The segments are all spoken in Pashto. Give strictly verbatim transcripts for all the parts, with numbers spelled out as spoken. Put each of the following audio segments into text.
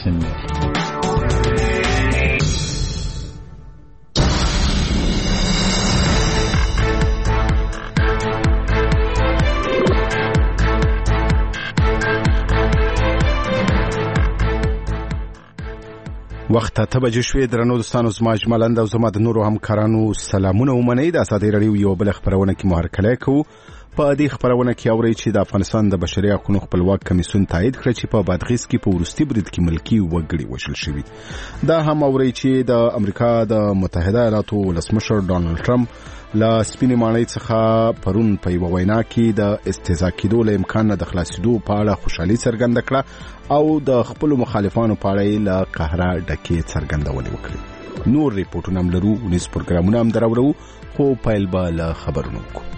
ممکن بود. وخت ته بجې شوې درنو دوستانو زما اجمالاً او زما د نورو همکارانو سلامونه ومنئ. د ازادۍ راډیو یو بل خپرونه کې مو هرکلی کوو. په دې خپرونه کې اورئ چې د افغانستان د بشري حقوقو خپلواک کمیسیون تایید کړ چې په بادغیس کې په وروستي برید کې ملکي وګړي وژل شوي. دا هم اورئ چې د امریکا د متحده ایالاتو ولسمشر ډانلډ ټرمپ له سپینې ماڼۍ څخه پرون په یوه وینا کې د استهزا کېدو له امکان نه د خلاصېدو په اړه خوشحالي څرګنده کړه او د خپلو مخالفانو په اړه یې له قهره ډکې څرګندونې وکړې. نور ریپورټونه هم لرو، ونیز پروګرامونه هم دراوړو، خو پیل به له خبرونو وکړو.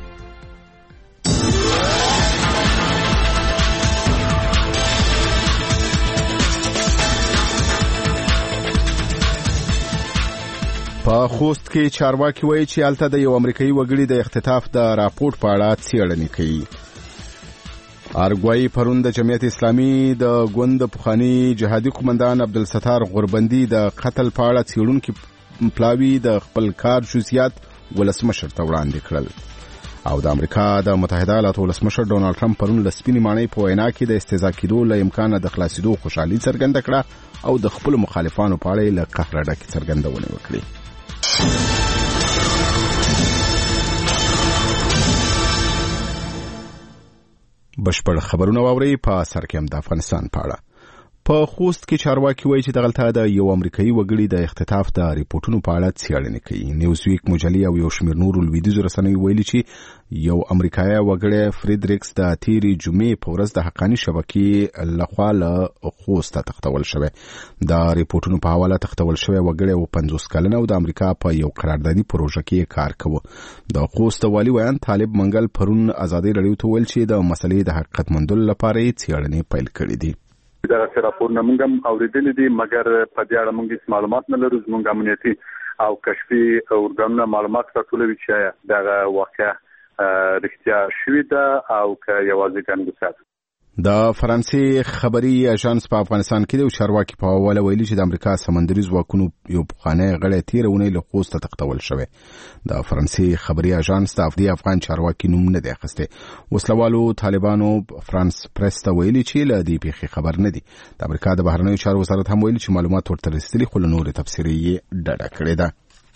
په خوست کې چارواکي وایي چې هلته د یو امریکایي وګړي د اختطاف د راپورټ په اړه څېړنې کوي. ارګوایي پرون د جمعیت اسلامي د ګوند پخوانی جهادي قومندان عبدالستار غوربندي د قتل په اړه څېړونکي پلاوي د خپل کار جزئیات ولسمشر ته وړاندې کړل. او د امریکا د متحده ایالاتو ولسمشر ډونالډ ټرمپ پرون له سپینې ماڼۍ په وینا کې د استهزا کېدو له امکانه د خلاصېدو خوشحالي څرګنده کړه او د خپلو مخالفانو په اړه یې له قهره ډکې څرګندونې وکړې. بشپړ خبرونه واورئ. په سر کې هم د افغانستان په اړه. په خوست کې چارواکي وایي چې دغلته د یو امریکایي وګړي د اختطاف د ریپورټونو په اړه څېړنې کوي. نیوزویک مجلې او یو شمېر نورو لویدیځو رسنیو ویلي چې یو امریکایي وګړی فریدریکس د تیرې جمعې په ورځ د حقاني شبکې لخوا له خوسته تښتول شوی. د ریپورټونو په حواله تښتول شوی وګړی و پنځوس کلن او د امریکا په یو قراردادي پروژه کې کار کوه. د خوست والي ویان طالب منګل پرون ازادۍ راډیو ته ویل چې د مسلې د حقیقت موندلو لپاره یې څېړنې پیل کړې دي. دا راپورونه موږ هم اوریدلي دي، مګر په دې اړه موږ هیڅ معلومات نه لرو. زموږ امنیتي او کشفي ارګانونه معلومات راټولوي چې دغه واقعه رښتیا شوې ده او که یوازې ګنګوسه ده. د فرانسې خبري اژانس په افغانستان کې د چارواکي په حواله ویلي چې د امریکا سمندري ځواکونو یو پخوانی غړی تېره اونۍ له خوسته تښتول شوی. د فرانسې خبري اژانس د افغان چارواکي نوم نه دی اخیستی. وسلوالو طالبانو فرانس پریس ته ویلي چې له دې پیښې خبر نه دي. د امریکا د بهرنیو چارو وزارت هم ویلي چې معلومات ورته رسېدلي خو له نورې تبصرې یې ډډه کړې ده.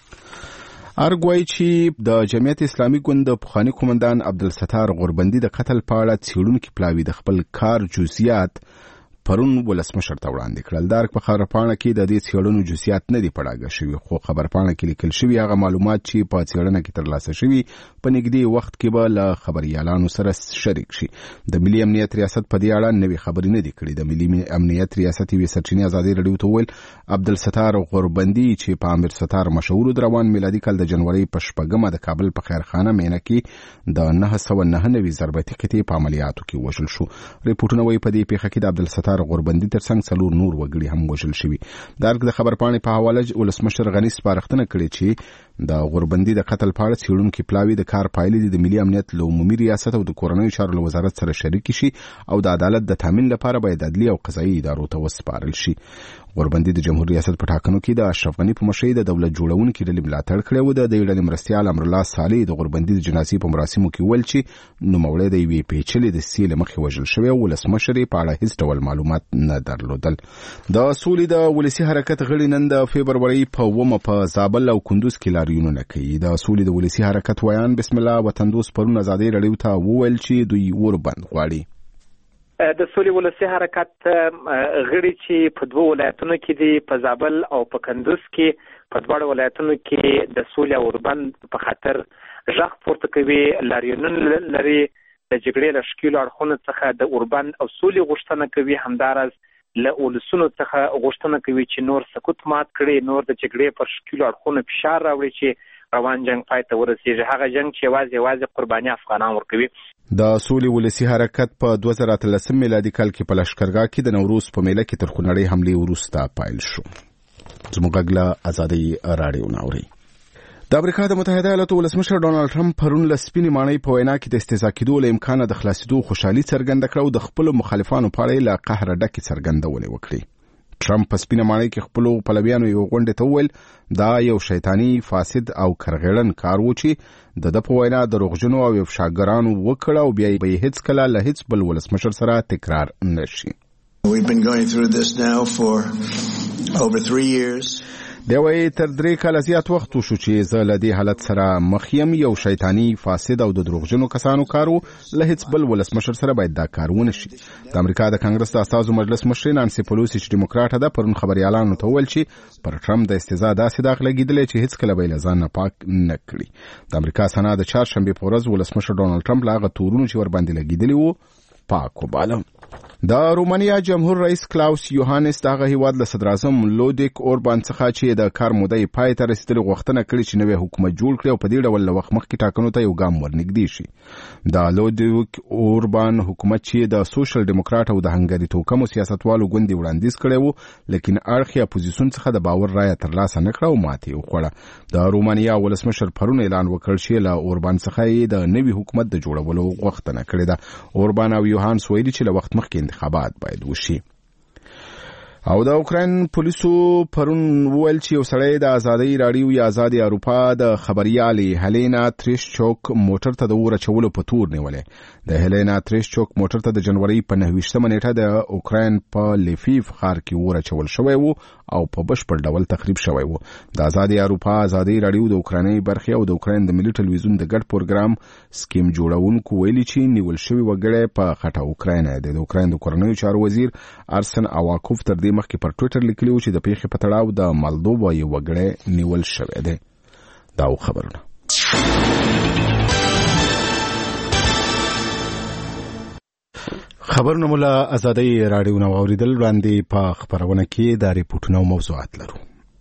ارګوایي چې د جمعیت اسلامي ګوند د پخوانی قومندان عبدالستار غوربندي د قتل په اړه څېړونکي پلاوي د خپل کار جزئیات پرون ولسمشر ته وړاندې کړل. د ارګ په خبرپاڼه کې د دې څېړنو جزئیات نه دي په ډاګه شوي، خو خبرپاڼه کې لیکل شوي هغه معلومات چې په څېړنه کې ترلاسه شوي په نږدې وخت کې به له خبریالانو سره شریک شي. د ملي امنیت ریاست په دې اړه نوې خبرې نه دي کړې. د ملي امنیت ریاست یوې سرچینې ازادۍ راډیو ته وویل عبدالستار غوربندي چې په امیر ستار مشهور د روان میلادي کال د جنوري په شپږمه د کابل په خیرخانه مینه کې د نهه سوه نهه نوي ضربتي قطعې په عملیاتو کې وژل شو. ریپورټونه وایي په دې پیښه کې د عبدالستار غوربندي ترڅنګ څلور نور وګړي هم وژل شوي. د ارګ د خبرپاڼې په حواله ولسمشر غني سپارښتنه کړې چې د غوربندي د قتل په اړه څېړونکي پلاوي د کار پایلې د ملي امنیت له عمومي ریاست او د کورنیو چارو له وزارت سره شریک شي او د عدالت د تامین لپاره باید عدلي او قضایي ادارو ته وسپارل شي. غوربندي د جمهور ریاست په ټاکنو کې د اشرف غني په مشرۍ د دولت جوړونکي ډلې ملاتړ کړی و. د دې ډلې مرستیال امرالله صالح د غوربندي د جنازې په مراسمو کې ویل چې نوموړی د یوې پیچلې دسیسې له مخې وژل شوی او ولسمشر یې په اړه هیڅ ډول معلومات نه درلودل. د سولې د ولسي حرکت غړي نن د فبرورۍ په اوومه په زابل او کندوز کې لاریونونه کوي. د سولې د ولسي حرکت ویان بسم الله وطندوس پرون ازادۍ راډیو ته وویل چې دوی اوربند غواړي. د سولې ولسي حرکت غړي چې په دوه ولایتونو کې دي، په زابل او په کندوز کې، په دواړو ولایتونو کې د سولې اوربند په خاطر غږ پورته کوي، لاریونونه لري، د جګړې له ښکېلو اړخونو څخه د اوربند او سولې غوښتنه کوي، همداراز له ولسونو څخه غوښتنه کوي چې نور سکوت مات کړي، نور د جګړې پر ښکېلو اړخونو فشار راوړي چې روان جنگ پای ته ورسېږي. هغه جنگ چې یوازې یوازې قرباني افغانان ورکوي. د سولې ولسي حرکت په دوه زره اتلسم میلادي کال کې په لښکرګاه کې د نوروز په میله کې تر خونړۍ حملې وروسته پایل شو. زموږ غږ له ازادۍ راډیو نه اورئ. د امریکا د متحده ایالاتو ولسمشر ډانلډ ټرمپ پرون له سپینې ماڼۍ په وینا کې د استهزا کېدو له امکانه د خلاصېدو خوشحالي څرګنده کړه او د خپلو مخالفانو په اړه یې له قهره ډکې څرګندونې وکړې. ټرمپ په سپینه ماڼۍ کې خپلو پلویانو یو غونډې ته وویل دا یو شیطاني فاسد او کرغېړن کار و چې د ده په وینا دروغجنو او افشاګرانو وکړ او بیا به یې هیڅکله له هیڅ بل ولسمشر سره تکرار نه شي. We've been going through this now for over three years. دی وایي تر درې کاله زیات وخت وشو چې زه له دې حالت سره مخ یم. یو شیطاني فاسد او د دروغجنو کسانو کار و، له هیڅ بل ولسمشر سره باید دا کار ونه شي. د امریکا د کانګرس د استازو مجلس مشرې نانسي پلوسی چې ډیموکراټه ده پرون خبريالانو ته وویل چې پر ټرمپ د استهزاء داسې داغ لګېدلی چې هیڅکله به یې له ځان نه پاک نه کړي. د امریکا سنا د چهارشنبې په ورځ ولسمشر ډونالډ ټرمپ له هغه تورونو چې ورباندې لګېدلي وو پاک وباله. د رومانیا جمهور رئیس کلاوس یوهانس دغه هیواد له صدر اعظم لودیک اوربان څخه چې د کار مودې پای ته رسیدلې غوښتنه کړې چې نوی حکومت جوړ کړي او په دې ډول له وخت مخکې ټاکنو ته یو ګام ورنږدې شي. د لودیک اوربان حکومت چې د سوشل ډیموکراټ او د هنګري توکمو سیاستوالو ګوندې وړاندیز کړی و، لیکن اړخي اپوزیسیون څخه د باور رایه ترلاسه نه کړه او ماتې وخوړه. د رومانیا ولسمشر پرون اعلان وکړ چې له اوربان څخه یې د نوي حکومت د جوړولو غوښتنه کړې ده. اوربان او یوهانس ویلي چې له وخت مخکې انتخابات باید وشي. او د اوکراین پولیسو پرون وویل چې یو سړی د ازادۍ راډیو یا آزادي اروپا د خبريالې هلینا تریشچوک موټر ته د اور اچولو په تور نیولې. د هلینا تریشچوک موټر ته د جنوري په نهه ویشتمه نیټه د اوکراین په لیفیف ښار کې اور اچول شوی و او په بشپړ ډول تخریب شوی و. د آزادي اروپا آزادي راډیو د اوکرایني برخې او د اوکراین د ملي ټلویزیون د ګډ پروګرام سکیم جوړونکو ویلي چې نیول شوی وګړی په خټه اوکراین دی. د اوکراین د کورنیو چارو وزیر ارسن اواکوف تر دې مخکې پر ټویټر لیکلی و چې د پیښې په تړاو د مالدووا یو وګړی نیول شوی دی. دا خبرونه خبرونه مولا آزادۍ راډیو نو اوریدل وړاندې په خبرونه کې د ریپورتونو او موضوعات لرو.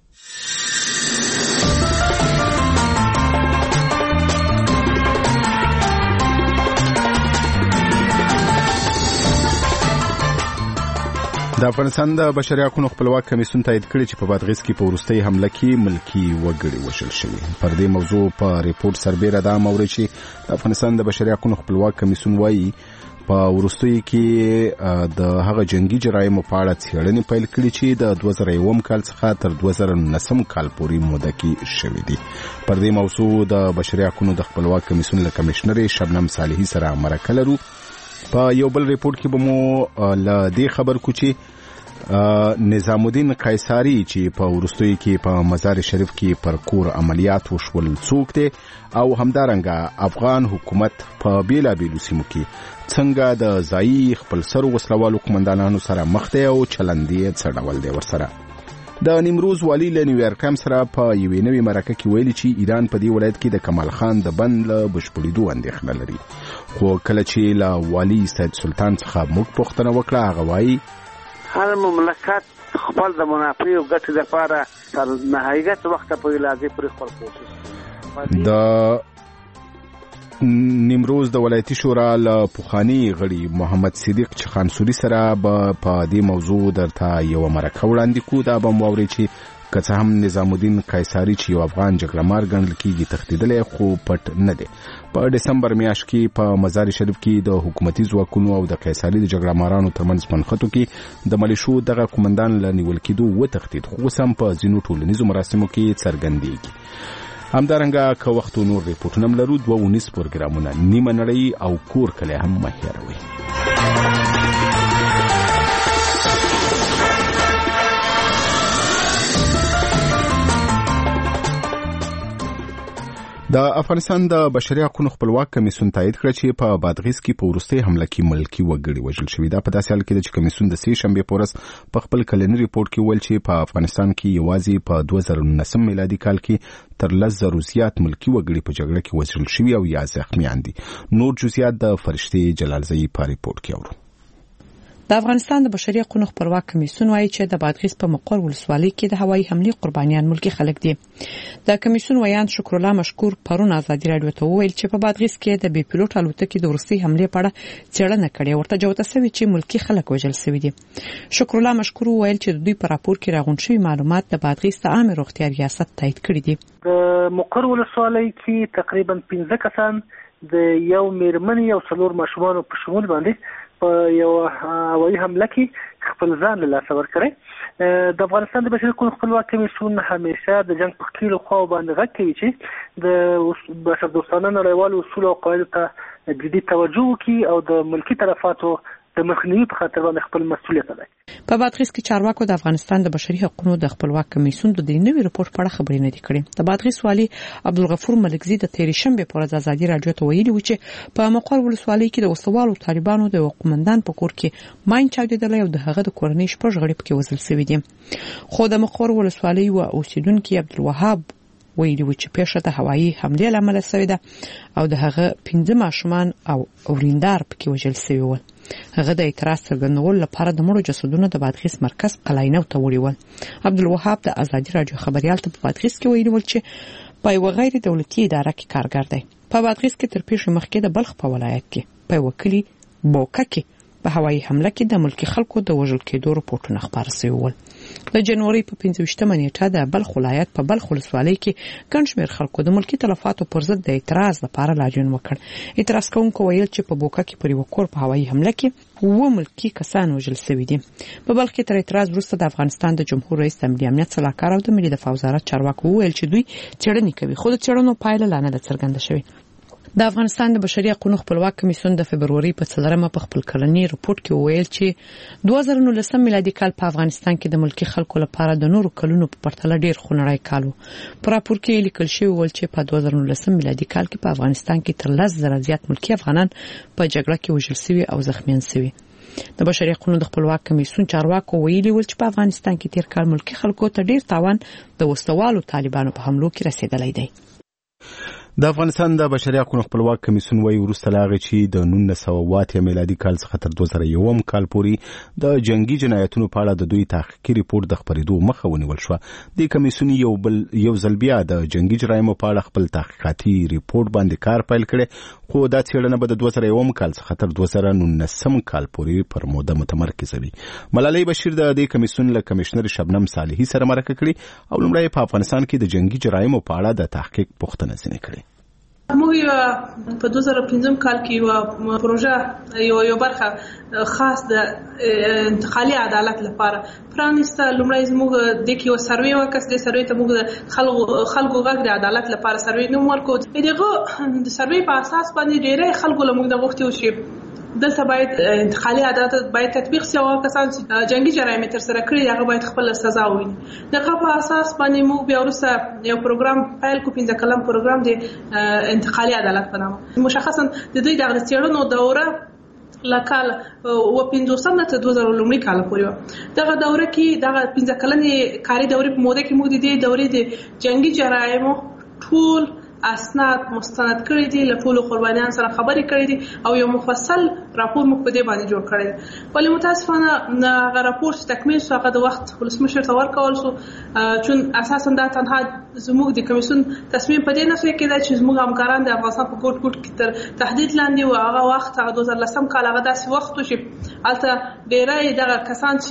د افغانستان د بشري حقوقو خپلواک کمیسیون تایید کړی چې په بادغیس کې په وروستۍ حمله کې ملکی وګړي وژل شوي. پر دې موضوع په ریپورت سربېره دا موري چې د افغانستان د بشري حقوقو خپلواک کمیسیون وایي په وروستۍ کې د هغه جنگي جرایمو په اړه څېړنې پیل کړې چې د دوه زره یو کال څخه تر دوه زره نهم کال پورې موده کې شوې دي. پر دې موضوع د بشري حقوقو د خپلواک کمیسیون له کمشنرې شبنم صالحي سره مرکه لرو. په یو بل ریپورت کې به مو له دې خبر کو چې نظام الدین قیصاری چې په ورستوي کې په مزار شریف کې پر کور عملیات وشول څوک دي او همدارنګه افغان حکومت په بیلا بیلو سیمو کې څنګه د ځای خپل سر وسلوالو قومندانانو سره مخ دی او چلندې څړول دی ورسره. د نیمروز والی له نیویارک هم سره په یوې نوې مرکه کې ویلي چې ایران په دې ولایت کې د کمال خان د بند له بشپړېدو اندېښنه لري. خو کله چې له والی سید سلطان څخه موږ پوښتنه وکړه هغه وایي هر مملکت خپل د منافع او ګټې لپاره تر نهایت وخت پورې لازم پر خپل کوشش. د نیمروز د ولایتي شورا له پوخانی غړي محمد صدیق چخانسوري سره به په دې موضوع درته یو مرکه وړاندې کو. دا به مو اوري چې که څه هم نظام الدین قیصاری چې یو افغان جګړهمار ګڼل کېږي تښتېدلی خو پټ نه دی. په ډسمبر میاشت کې په مزار شریف کې د حکومتي ځواکونو او د قیصاري د جګړهمارانو ترمنځ منښتو کې د ملیشو دغه قومندان له نیول کېدو وتښتېد خو اوس هم په ځینو ټولنیزو مراسمو کې څرګندېږي. همدارنګه که وخت نور ریپورټونه هم لرو دوه اونیز پروګرامونه نیمه نړۍ او کور کلی هم مه هېروئ. د افغانستان د بشري حقوقو خپلواک کمیسیون تایید کړ چې په بادغیس کې په وروستۍ حمله کې ملکی وګړي وژل شوي. دا په داسې حال کې چې کمیسیون د سې شنبې په ورځ په خپل کلنی ریپورت کې ویل چې په افغانستان کې یوازې په دوه زره نهم میلادي کال کې تر لس زرو زیات ملکی وګړي په جګړه کې وژل شوي او یا زخمیان دي. نور جزئیات د فرشتي جلالزئی په ریپورت کې اورو. د افغانستان د بشري حقوقو خپلواک کمیسیون وايي چې د بادغیس په مقر ولسوالۍ کې د هوایي حملې قربانیان ملکی خلک دي. د کمیسیون ویان شکر الله مشکور پرون آزادي راډیو ته وویل چې په بادغیس کې د بي پيلوټ الوتکې د ورستي حملې په اړه څېړنه کړې ورته جوته شوی چې ملکی خلک وژل شوي دي. شکر الله مشکور وویل چې دوی په راپور کې راغونډ شوی معلومات د بادغیس د عامه روغتیا ریاست تایید کړي دي. د مقر ولسوالۍ کې تقریبا پنځه کسان د یو میرمن یو څلور ماشومان په شمول باندې په یو هوایي حمله کې خپل ځان له لاسه ورکړی. د افغانستان د بشري حقوقو خپلواک کمیسیون همیشه د جنګ په خیلو خوا باندې غږ کوي چې د بشردوستانه نړیوالو اصولو او قواعدو ته جدي توجه وکړي او د ملکي طرفاتو د مخنیوي په خاطر باندې خپل مسؤلیت ادا کړي. په بادغیس کې چارواکو د افغانستان د بشري حقوقو د خپلواک کمیسیون د دې نوي رپورت په اړه خبرې نه دي کړې. د بادغیس والي عبدالغفور ملکزي د تیرې شنبې په ورځ ازادي راډیو ته ویلي و چې په مقر ولسوالۍ کې د وسوالو طالبانو د قومندان په کور کې ماین چاودېدلی او د هغه د کورنۍ شپږ غړي پکې وژل شوي دي. خو د مقر ولسوالۍ و اوسیدونکي عبدالوهاب ویلي و چې پیښه د هوایي حملې له امله شوې ده او د هغه پنځه ماشومان او وریندار پکې وژل شوي ول. هغه د اعتراض څرګندولو لپاره د مړو جسدونو د بادغیس مرکز قلاینو ته وړي ول. عبدالوهاب د ازادي راډیو خبريال ته په بادغیس کې ویلي ول چې په یو غیر دولتي اداره کې کارګر دی. په بادغیس کې تر پیښې مخکې د بلخ په ولایت کې په وکیل بوکه کې په هوایي حمله کې د ملکی خلکو د وژل کېدو رپورټونه خبر شوي ول. د جنوري په پنځه ویشتمه نیټه د بلخ ولایت په بلخ ولسوالۍ کې ګڼ شمېر خلکو د ملکي تلفاتو پر ضد د اعتراض لپاره لاریون وکړ. اعتراض کوونکو ویل چې په بوکه کې پر یو کور په هوایي حمله کې اووه ملکي کسان وژل شوي دي. په بلخ کې تر اعتراض وروسته د افغانستان د جمهور رئیس د ملي امنیت صلاحکار او د ملي دفاع وزارت چارواکو وویل چې دوی څېړنې کوي خو د څېړنو پایله لا نه ده څرګنده شوې. د افغانستان د بشري حقوقو خپلواک کمیسیون د فبروري په څلورمه په خپل کلنی رپورت کې ویل چې دوه زره نولسم میلادي کال په افغانستان کې د ملکي خلکو لپاره د نورو کلونو په پرتله ډیر خونړی کال و. په راپور کې لیکل شوی ول چې په دوه زره نولسم میلادي کال کې په افغانستان کې تر لس زره زیات ملکي افغانان په جګړه کې وژل شوي او زخمیان شوي. د بشري حقوقو د خپلواک کمیسیون چارواکو ویلي ول چې په افغانستان کې تیر کال ملکي خلکو ته ډیر تاوان د وسوالو طالبانو په حملو کې رسیدلی دی. د افغانستان د بشري حقوقو خپلواک کمیسیون وايي وروسته لا غي چې د نولس سوه اته میلادي کال څخه تر دوه زره یو کال پورې د جنگي جنایتونو په اړه د دوی تحقیقي ریپورت د خبرېدو مخه ونیول شو. د کمیسیون یو بل یو ځل بیا د جنگي جرایمو په اړه خپل تحقیقاتي ریپورت باندې کار پیل کړي خو دا څېړنه به د دوه زره یو کال څخه تر دوه زره نولسم کال پورې پر موده متمرکز وي. ملالۍ بشیر د دې کمیسیون له کمشنر شبنم صالحي سره مرکه کړې او لومړی په افغانستان کې د جنگي جرایمو په اړه د تحقیق پوښتنه ځینې کړې. موږ په دوه زره پنځم کال کې یو پروژه یو یو برخه خاص د انتقالي عدالت لپاره پرانیسته. لومړی زموږ د یو سروې وکړ د سروې ته موږ د خلکو خلکو غږ د عدالت لپاره سروې نوم ورکړو. دغه د سروې په اساس باندې ډېری خلکو له موږ د غوښتي وشي دلته باید انتقالي عدالت باید تطبیق شي او کسان چې جنگي جرایم تر سره کړی هغه باید خپل سزا وویني. دغه په اساس باندې موږ بیا وروسته یو پروګرام پیل کو پنځه کلم پروګرام د انتقالي عدالت په نامه. مشخصا د دوی د څېړنو دوره لکال و پنځوسم نه تر دوه زره لومړي کال پورې دغه دوره کې دغه پنځه کلنې کاري دورې په موده کې موږ د دې دورې د جنگي جرایمو ټول اسناد مستند کړی دي له ټولو قربانیانو سره خبرې کړې دي او یو مفصل راپور موږ په دې باندې جوړ کړی دی. ولې متاسفانه هغه راپور چې تکمیل شو هغه د وخت ولسمشر ته ورکول شو چون اساسا دا تنها زموږ د کمیسیون تصمیم په دې نه شوی کېدای چې زموږ همکاران د افغانستان په ګوټ ګوټ کې تر تهدید لاندې و. هغه وخت هغه دوه زره لسم کال هغه داسې وخت و چې هلته ډېری دغه کسان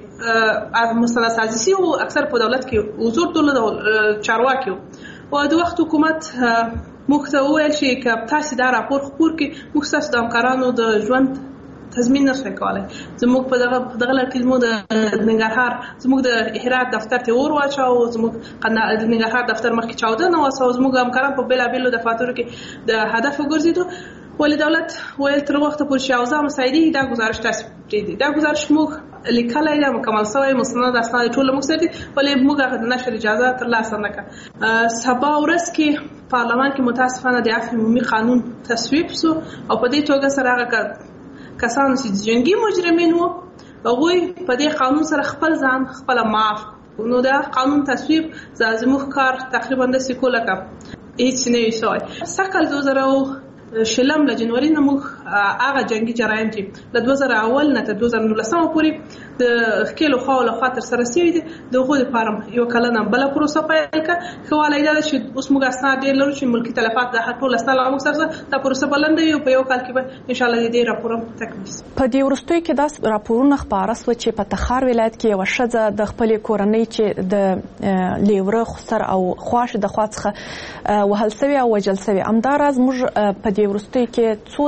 چې مستند سازي او اکثر په دولت کې حضور درلود چارواکي و د وخت حکومت موږ ته وویل چې که تاسو دا راپور خپور کړئ موږ ستاسو د همکارانو د ژوند تضمین نشو کولای. زموږ په دغه دغه لړ کې زموږ د ننګرهار زموږ د هرات دفتر ته اور واچاو زموږ د ننګرهار دفتر مخکې چاودنه وسو زموږ همکاران په بیلابیلو دفاترو کې د هدف وګرځیدو. ولې دولت ویل تر وخته پورې چې اوضاع مساعدې دا گزارش تاسو پرېږدي. دا گزارش موږ لیکلای دا مکمل شوی مستند اسناد ټول موږ سره دي ولې موږ هغه د نشر اجازه ترلاسه نه کړه. سبا ورځ کې پارلمان کې متاسفانه د عفو عمومي قانون تصویب شو او په دې توګه سره هغه کسان چې جنگي مجرمین وو هغوی په دې قانون سره خپل ځان خپل معاف نو دا قانون تصویب زموږ کار تقریبا د سکوله کا هیڅ نه وي شوی. سکل دوه زره شلم له جنوري نه موږ هغه جنگي جرایم چې له دوه زره اول نه تر دوه زره نولسم پورې د خکلو خاله خاطر سره سوي دي دغه لپاره یو کلنه بل پروسه پیل کړه. خواله دا چې اوس موږ اسناد ډېر لرو چې ملکي تلفات د ټول اسناد موږ سره دا پروسه بلند وي په یو کال کې به ان شاء الله دې راپور تکمیل شي. په دې ورستوي کې دا راپورونه خبره سو چې په تخار ولایت کې یو شذ د خپل کورنۍ چې د لیوره خسر او خواش د خواڅخه وهل سوي او وجل سوي امدار از موږ په دې ورستوي کې څو داسې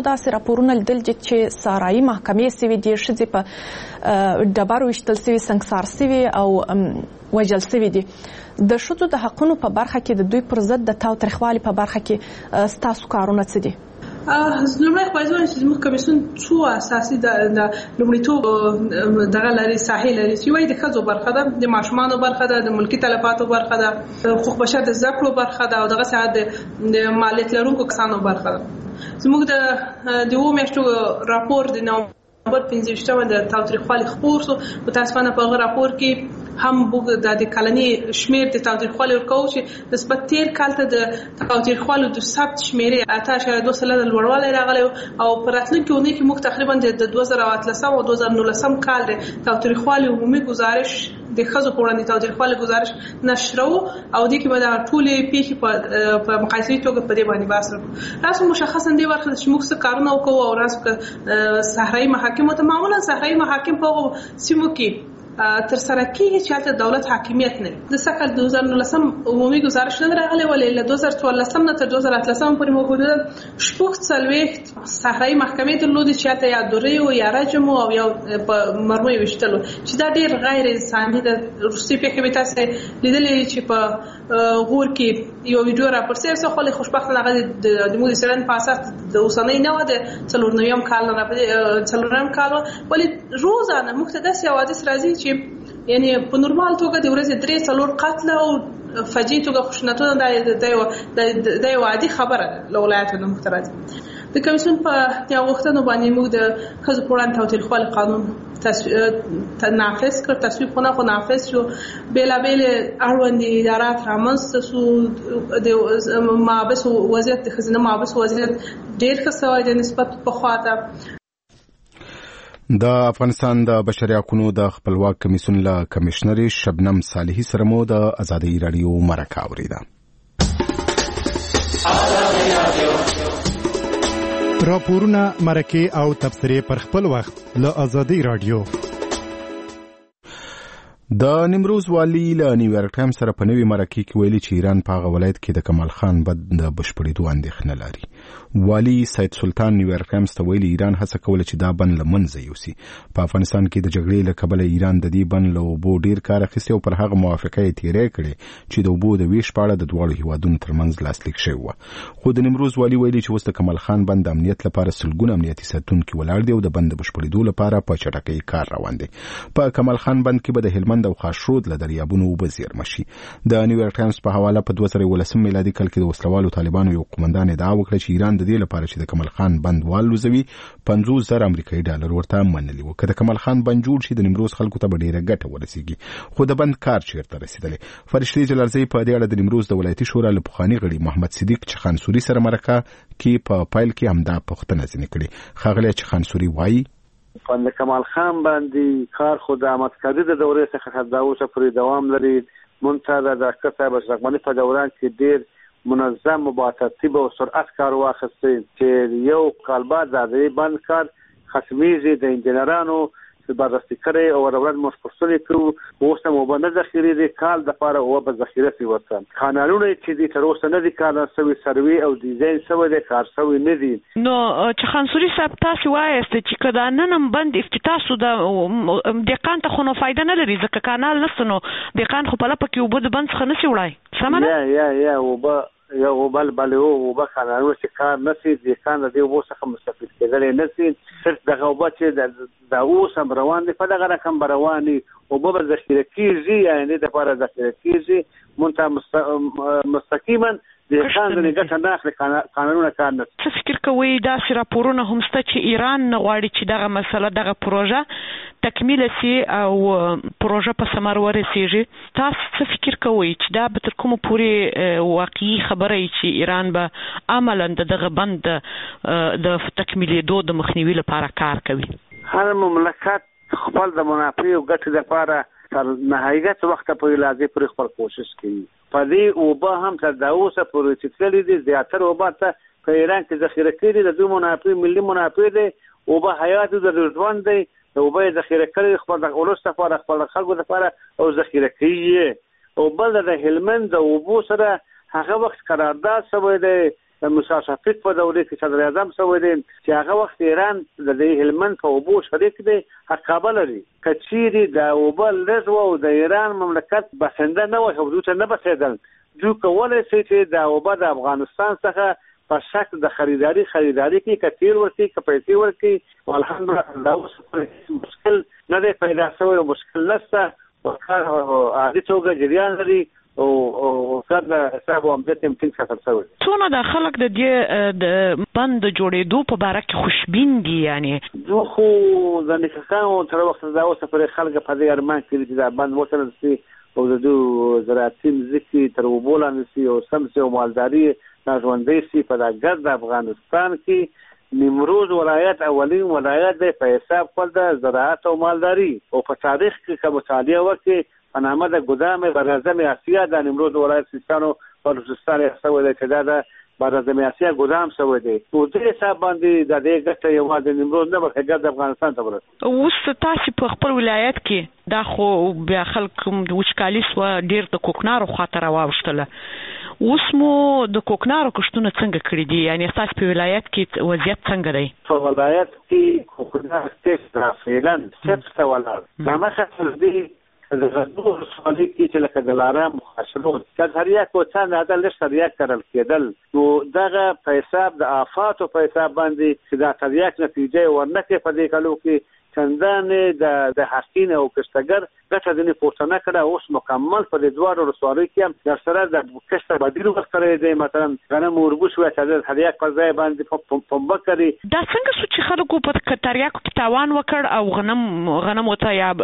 راپورونه لیدل چې سارایي محکمې سوي دي ښځې په ډبرو ویشتل سوي سنګسار سوي او وژل سوي دي د ښځو د حقونو په برخه کې د دوی پر ضد د تاوتریخوالي په برخه کې ستاسو کارونه څه دي؟ لومړی خو باید چې زموږ کمیسیون څو اساسي د لومړیتوب دغه لري ساحې لري چې وایي د ښځو برخه ده د ماشومانو برخه ده د ملکي تلفاتو برخه ده حقوق بشر د زده کړو برخه ده او دغه ساعت د مالیت لرونکو کسانو برخه ده. زموږ د د اووه میاشتو راپور د نومبر پنځه ویشتمه د تاوتریخوالي خپور شو. متاسفانه په هغه راپور کې هم موږ د کلني شمیر د تاوتریخوالي ورکوو چې نسبت تیر کال ته د تاوتریخوالو د ثبت شمیرې اته اعشاریه دوه سلنه لوړوالی راغلی او په راتلونکي اونۍ کې موږ تقریبا د دوه زره اتلسم او دوه زره نولسم کال د تاوتریخوالي عمومي ګزارش د ښځو په وړاندې تاوتریخوالي گزارش نشرو او دې کې به د ټولې پیښې په مقایسوي توګه په دې باندې بحث وکړو. تاسو مشخصا دې برخه چې موږ څه کارونه وکړو او راس صحرایي محاکمو ته معمولا صحرایي محاکم په سیمو کې تر سره کېږي چې هلته دولت حاکمیت نه وي. د سکل دوه زره نولسم عمومي گزارش نه راغلی ولې له دوه زره څوارلسم نه تر دوه زره اتلسم پورې مو حدودا شپږ څلوېښت صحرایي محکمې درلودې چې هلته یا درې وو یا رجم او یا په مرمۍ ویشتل چې دا ډېر غیر انساني ده. وروستۍ پیښې به تاسې لیدلې چې په غور کې یو ویډیو راپرسیر څه خو خوشبختانه هغه د زموږ د څېړنې په اساس د اوسنۍ نه وه د څلور نویم کال نه څلورم کال وه ولې روزانه موږ ته داسې حوادث راځي چې یعنی په نورمال توګه د ورځې درې څلور قتل او فجیع توګه خشونتونه د یو عادي خبره ده له ولایتونو مختلف. د کمیسیون په دې غوښتنو باندې موږ د ښځو په وړاندې تاوتریخوالي قانون نافذ کړ، تصویب خو نه خو نافذ شو. بېلابېلې اړوندې ادارات رامنځته شو. د محبسو وضعیت د ښځینه محبسو وضعیت ډېر ښه سوی دی نسبت پخوا ته. د افغانستان د بشري حقوقو د خپلواک کمیسیون له کمشنري شبنم صالحي سره مو د ازادي رادیو مرکه اوریده. راپورونه مرکه او تبصرې پر خپل وخت له ازادي رادیو. د نیمروز والی له نیویارک ټایم سره په نوې مرکه کې ویلي چې ایران په هغه ولایت کې د کمال خان بد د بشپړېدو اندېښنه لري. والی سید سلطان نیویارک ټایمز ته ویلي ایران هڅه کوله چې دا بند له منځه یوسي. په افغانستان کې د جګړې له کبله ایران د دې بند له اوبو ډیر کار اخیستی او پر هغه موافقه یې تېری کړی چې د اوبو د ویش په اړه د دواړو هیوادونو ترمنځ لاسلیک شوی و. خو د نیمروز والی ویلي چې اوس د کمال خان بند د امنیت لپاره سلګونه امنیتي ساتونکي ولاړ دي او د بند د بشپړېدو لپاره په چټکۍ کار روان دی. په کمال خان بند کې به د هلمند او خاشرود له دریابونو اوبه زیرمه شي. د نیویارک ټایمز په حواله په دوه زره ولسم میلادي کال کې د وسلوالو طالبانو یو قومندان ادعا وکړه چې ایران د دې لپاره چې د کمال خان بند والوزوي پنځوس زره امریکایي ډالر ورته منلي وو. که د کمال خان بند جوړ شي د نیمروز خلکو ته به ډیره ګټه ورسیږي. خو د بند کار چیرته رسیدلی؟ فرشتي جلالزی په دې اړه د نیمروز د ولایتي شورا له پخواني غړي محمد صدیق چخانسوري سره مرکه کې په پایل کې همدا پوښتنه ځینې کړې. ښاغلی چخانسوري وایي د کمال خان باندې کار خو د احمد کادي د دورې څخه د اوسه پورې دوام لري. منتها د ډاکټر صاحب اشرف غني په دوران کې ډېر منظم مباحثاتي او سرعت کار واخیستی چې یو کال بعد د دې بند کار ختمیږي. د انجنیرانو بررسي کړې او ورور موږ پرسلې کوو اوس هم وبنه ذخیره دي کال د لپاره او په ذخیره سی ورته قانونونه چې دي تر اوسه نه دي کار سوي سروي او ډیزاین سوي دي کار سوي نه دي. نو چې خانسوري صاحب تاسو وایست چې کدا نن بند افتتاح سو د دقان ته خو نو فائدہ نه لري ځکه کانال نستنو دقان خو په لپاره کې وبد بند څخه نسی وړای سمه یا یا یا وب یا وبل بل او وب قانونونه چې کار نسی د کان د اوبو څخه مستفید کېدل نه سي. صرف دغه وب چې د اوس هم روان دي په دغه رقم رواني او به ذخیره کیږي یعنی د لپاره ذخیره کیږي منتها مستقیما د کان د ګټه نه اخلي قانونونه کار نه. څه فکر کوئ دا راپورونه هم ست چې ایران نه غواړي چې دغه مسله دغه پروژه تکمیل سي او پروژه په ثمر ورسیږي؟ تاسو څه فکر کوئ چې دا به تر کومه پورې واقعي خبره چې ایران به عملاً دغه بند د تکمیلېدو د مخنیوي لپاره کار کوي؟ هر مملکت خپل د منافع او ګټې لپاره تر نهایت وخت پورې لازم پر خپل کوشش کوي. په دې اوبه هم تر دا اوسه پورې چې تللي دي زیاتره اوبه ته په ایران کې ذخیره کړي د دوی منافع ملي منافع دي اوبه حیات د ژوند دی اوبه ذخیره کړي خپل د اولس لپاره خپل خلکو لپاره او ذخیره کوي. او بل د هلمند د اوبو سره هغه وخت قرارداد شوی دی موسی شفیق په دوره کې صدر اعظم شوی دی چې هغه وخت ایران د هلمند په اوبو شریک دی حق کابل لري کچيري د اوبل لږ او د ایران مملکت بسنده نه و حدود نه بسیدل دوی کولای شي چې د اوبه د افغانستان څخه په شکل د خریداري خریداري کې کثیر ورتي کپېتی ورتي الحمدلله دا اوس مشکل نه دی پیدا شوی او مشکل نشته او عادي توګه جریان لري او او څنګه حساب هم د تیم څنګه څه شوی څونه د خلک د دې د بند جوړېدو په باره کې خوشبین دي یعنی زه خو د نکاحو تر وخت دا اوس پر خلک په دې ارمان کې چې دا بند وصل شي او د دوه زراعتي مزکي تر وبولان شي او سمسي او مالداري ناژوندې شي په دغه د افغانستان کې نیمروز ولایت اولین ولایت دی په حساب خپل د زراعت او مالداري او په تاریخ کې کوم مطالعه وکړي په نامه د ګدام برازم اسیا د نیمروز ولایت سیستانو بلوچستان سوي د کډه برازم اسیا ګدام سوي دی او دې حساب باندې د دې ګټه یو د نیمروز نه بلکې د افغانستان ته ورسېږي اوس تاسو په خپل ولایت کې دا خو بیا خلک د وچکالي سو ډیر د کوکنارو خاطر واوښتله اوس مو د کوکنارو کښتونه څنګه کړی دي یعنی تاسو په ولایت کې وضعیت څنګه دی په ولایت کې کوکنار ستاسو رافیلن څه ولر دا مخه دې د غدور سوالي کې چې لکه د لارام مخاشرون کله کو څنګه عدل لشتریا کړل کېدل نو دغه په حساب د آفات او په حساب باندې چې دا تریاک نتیجه ورنکه په دې کلو کې څنګه د د حقین او کشتګر ګټه د نه پورتنه کړه اوس مکمل په دې دوه رسواري کې د سره د کشته بدیل ورکړی دی مثلا غنم وربوش و چې د تریاک په ځای باندې پمبه کوي دا څنګه چې خلکو په تریاک کې تاوان وکړ او غنم غنم وته یا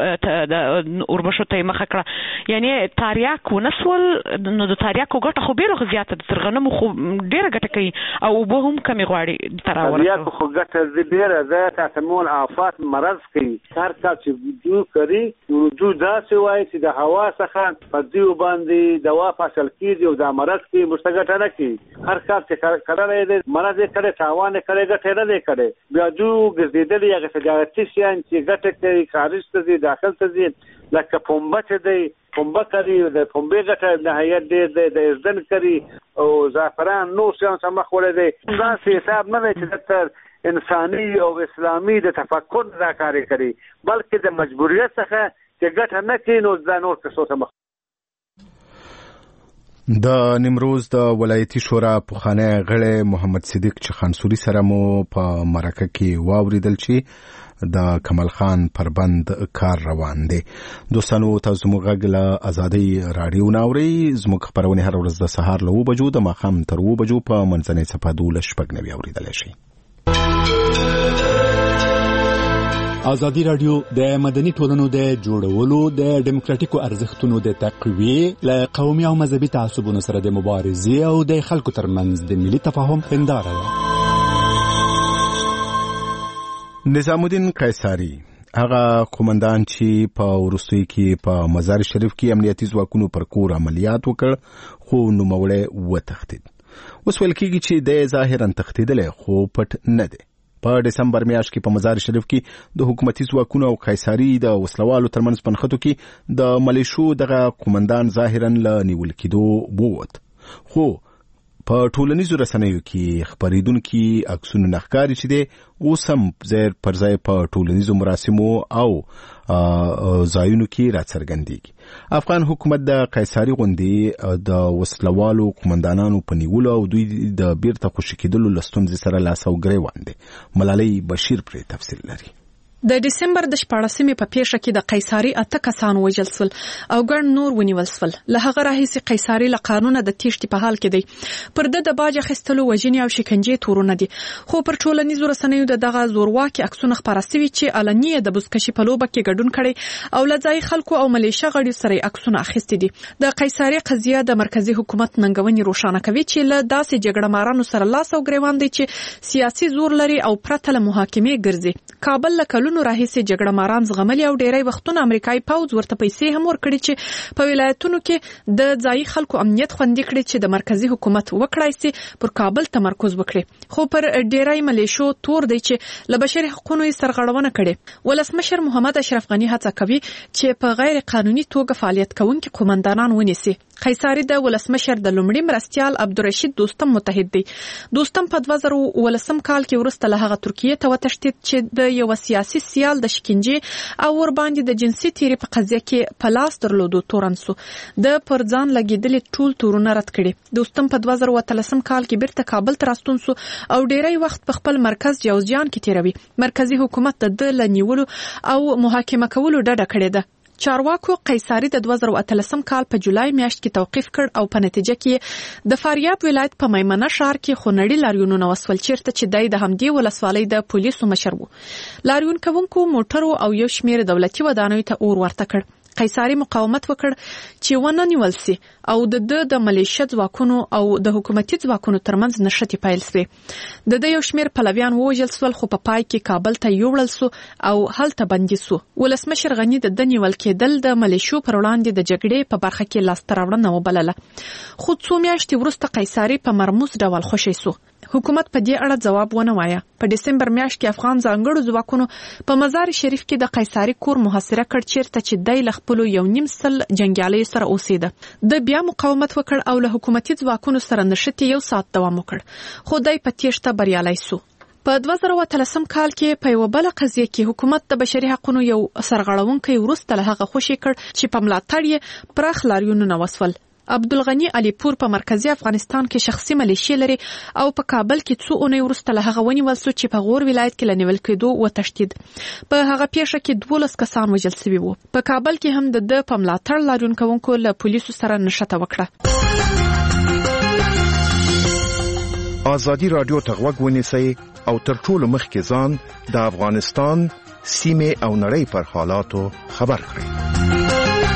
د اوربشو ته مخه کړه یعنی تریاک ونسول نو د تریاکو ګټه خو ډیره زیاته تر غنم خو ډیره ګټه کوي او به هم کمی غواړي تراور تریاک خو ګټه ډیره ده تاسو آفات مرض کوي هر څه چې ویډیو کوي وجود دا څه وایي چې د هوا څخه په دیو باندې دوا فاصل کیږي او د مرض کې مستګټه نه کوي هر څه چې کړه دې مرض یې کړي تاوان یې کړي ګټه نه دی کړي بیا جو ګرځیدل یا سجارتي شیان چې ګټه کوي خارج ته دي داخل ته دي لکه پمبه ته دی پمبه کوي د پمبه ګټه نهایت دې د ازدن کوي او زعفران نو څه سم خوري دي دا حساب نه دی چې تر انساني او اسلامي د تفکر دا کار کوي بلکې د مجبوریت څخه چې ګټه نه کوي نو دا نور څه څه مخ د نیمروز د ولایتي شورا پخوانی غړی محمد صدیق چخانسوري سره مو په مرکه کې واوریدل چې د کمال خان پربند کار روان دی دوستانو تاسو موږ غږ ازادي رادیو ناوري زموږ خبرونه هر ورځ د سهار له وو بجو د ماخام تر وو بجو په منځنۍ صفه دولس شپږ نوي اوریدل شي ازادي رادیو د مدني ټولنو د جوړولو د ډیموکراتیکو ارزښتونو د تقویې له قومي او مذهبي تعصبونو سره د مبارزې او د خلکو ترمنځ د ملي تفاهم هنداره ده. نظام الدین قیصری هغه قومندان چې په ورستوي کې په مزار شریف کې امنیتي ځواکونو پر کور عملیات وکړ خو نوموړی وتښتید. اوس ویل کېږي چې د ظاهرا تښتیدلی خو پټ نه دی. په دسمبر میاشت کې په مزار شریف کې د حکومتي ځواکونو او قیصری د وسلوالو ترمنځ پنخته کې د ملیشو دغه قومندان ظاهرا له نیول کېدو ووت خو په ټولنیزو رسنیو کې خبرېدونکي عکسونه نښکاري چې دی اوس هم ځای پر ځای په ټولنیزو مراسمو او ځایونو کې راڅرګندېږي. افغان حکومت د قیصري غوندې د وسلوالو قومندانانو په نیولو او دوی د بیرته خوشي کېدلو له ستونزې سره لاس او ګریوان دی. ملالۍ بشیر پرې تفصیل لري. د دسمبر د شپاړسمې په پیښه کې د قیصري اته کسان وژل شول او ګڼ نور ونیول شول. له هغه راهیسې قیصري له قانونه د تیښتې په حال کې دی. پر د باج اخیستلو وژنې او شکنجې تورونه دي. خو پر ټولنیزو رسنیو د دغه زورواکي عکسونه خپاره شوي چې علني د بزکشي په لوبه کې ګډون کړي او له ځای خلکو او ملیشه غړي سره عکسونه اخیستي دي. د قیصري قضیه د مرکزی حکومت ننګونې روښانه کوي چې له داسې جګړه مارانو سره لاس او ګریوان دي چې سیاسي زور لري او پرته له محاکمې ګرځي. کابل له کلونو راهیسې جګړه ماران زغملي او ډیری وختونه امریکایي پوځ ورته پیسې هم ورکړي چې په ولایتونو کې د ځایي خلکو امنیت خوندي کړي چې د مرکزی حکومت وکړای سي پر کابل تمرکز وکړي. خو پر ډیری ملیشو تور دی چې له بشري حقوقو یې سرغړونه کړي. ولسمشر محمد اشرف غنی هڅه کوي چې په غیر قانوني توګه فعالیت کوونکي قومندانان ونیسي. قیصاری د ولسمشر د لومړي مرستيال عبدالرشید دوستم متحد دی. دوستم په دوه زره ولسم کال کې ورسته له هغه ترکیه ته وتښتید چې د یو سیاسي سیال د شکنجې او ور باندې د جنسي تیری په قضیه کې په لاس درلودو تورن سو. د پرځان لګیدلې ټول تورونه رد کړي. دوستم په دوه زره اتلسم کال کې بیرته کابل ته راستون سو او ډیری وخت په خپل مرکز جوزجان کې تیروي. مرکزی حکومت د لنیولو او محاکمه کولو ډډه کړې ده. چارواکو قیصاری د دوه زره اتلسم کال په جولای میاشت کې توقیف کړ او په نتیجه کې د فاریاب ولایت په میمنه ښار کې خونړي لاریونونه وسول چیرته چې دای د همدې ولسوالۍ د پولیسو مشر وو. لاریون کوونکو موټرو او یو شمېر دولتي ودانیو ته اور ورته کړ. قیصاری مقاومت وکړ چې ونه نیول سي او د د د ملیشیا ځواکونو او د حکومتي ځواکونو ترمنځ نښتې پیل سوې. د د یو شمېر پلویان ووژل سول خو په پای کې کابل ته یوړل سو او هلته بندي سو. ولسمشر غنی د د نیول کېدل د ملیشیو پر وړاندې د جګړې په برخه کې لاسته راوړنه وبلله. خو څو میاشتې وروسته قیصاری په مرموز ډول خوشی سو. حکومت په دې اړه ځواب ونه وایا. په دسمبر میاشت کې افغان ځانګړو ځواکونو په مزار شریف کې د قیصاری کور محاصره کړ چیرته چې دای له خپل یو نیم سل جنگیالي سره اوسېده. د بیا مقاومت وکړ او له حکومتي ځواکونو سره نښتې یو ساعت دوام وکړ. خو دای په تیښته بریالي سو. په دوه زره اتلسم کال کې په یو بل قضیه کې حکومت د بشري حقوقو یو سرغړونکي ورسته له هغه خوشي کړ چې په ملاتړ یې پراخ لاریونونه وسول. عبدالغنی علی پور په مرکزی افغانستان کې شخصي ملیشي لري او په کابل کې څو اونۍ وروسته له هغه ونیول سو چې په غور ولایت کې لنیول کېدو وتښتید. په هغه پیښه کې دولس کسان وژل شوي وو. په کابل کې هم د د په ملاتړ لاریون کوونکو له پولیسو سره نښته وکړه. ازادي رادیو ته غوږ ونیسئ او تر ټولو مخکې ځان د افغانستان سیمې او نړۍ پر حالاتو خبر کړئ.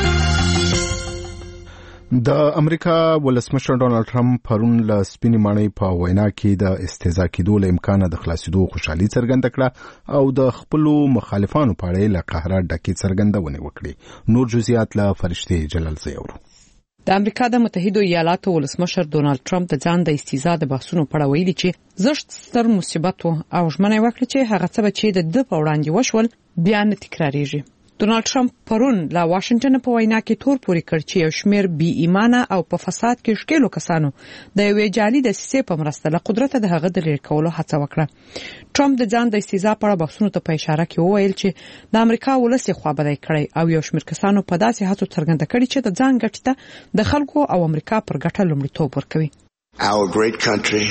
د امریکا ولسمشر ډونالد ټرمپ پرون له سپینې ماڼۍ په وینا کې د استهزاء کېدو له امکانه د خلاصېدو خوشحالي څرګنده کړه او د خپلو مخالفانو په اړه له قهره ډکې څرګندونې وکړې. نور جزئیات له فرشتې جلال زیورو. د امریکا د متحده ایالاتو ولسمشر ډونالد ټرمپ د ځان د استهزاء د بحثونو په اړه ویلي چې زشت ستر مصیبت او ژمنه وکړه چې هغه څه چې د د په وړاندې وشول بیا نه تکرارېږي. ډونالد ټرمپ پرون لا واشنگټن په وینا کې تور پوري کړ چې یو شمېر بی ایمانه او په فساد کې ښکېلو کسانو د یوې جعلي دسیسې په مرسته له قدرت د هغه د لرې کولو هڅه وکړه. ټرمپ د ځان د استهزاء په اړه بحثونو ته په اشاره کې وویل چې د امریکا ولس یې خوابدی کړی او یو شمېر کسانو په داسې هڅو څرګنده کړي چې د ځان ګټې ته د خلکو او امریکا پر ګټه لومړیتوب ورکوي. Our great country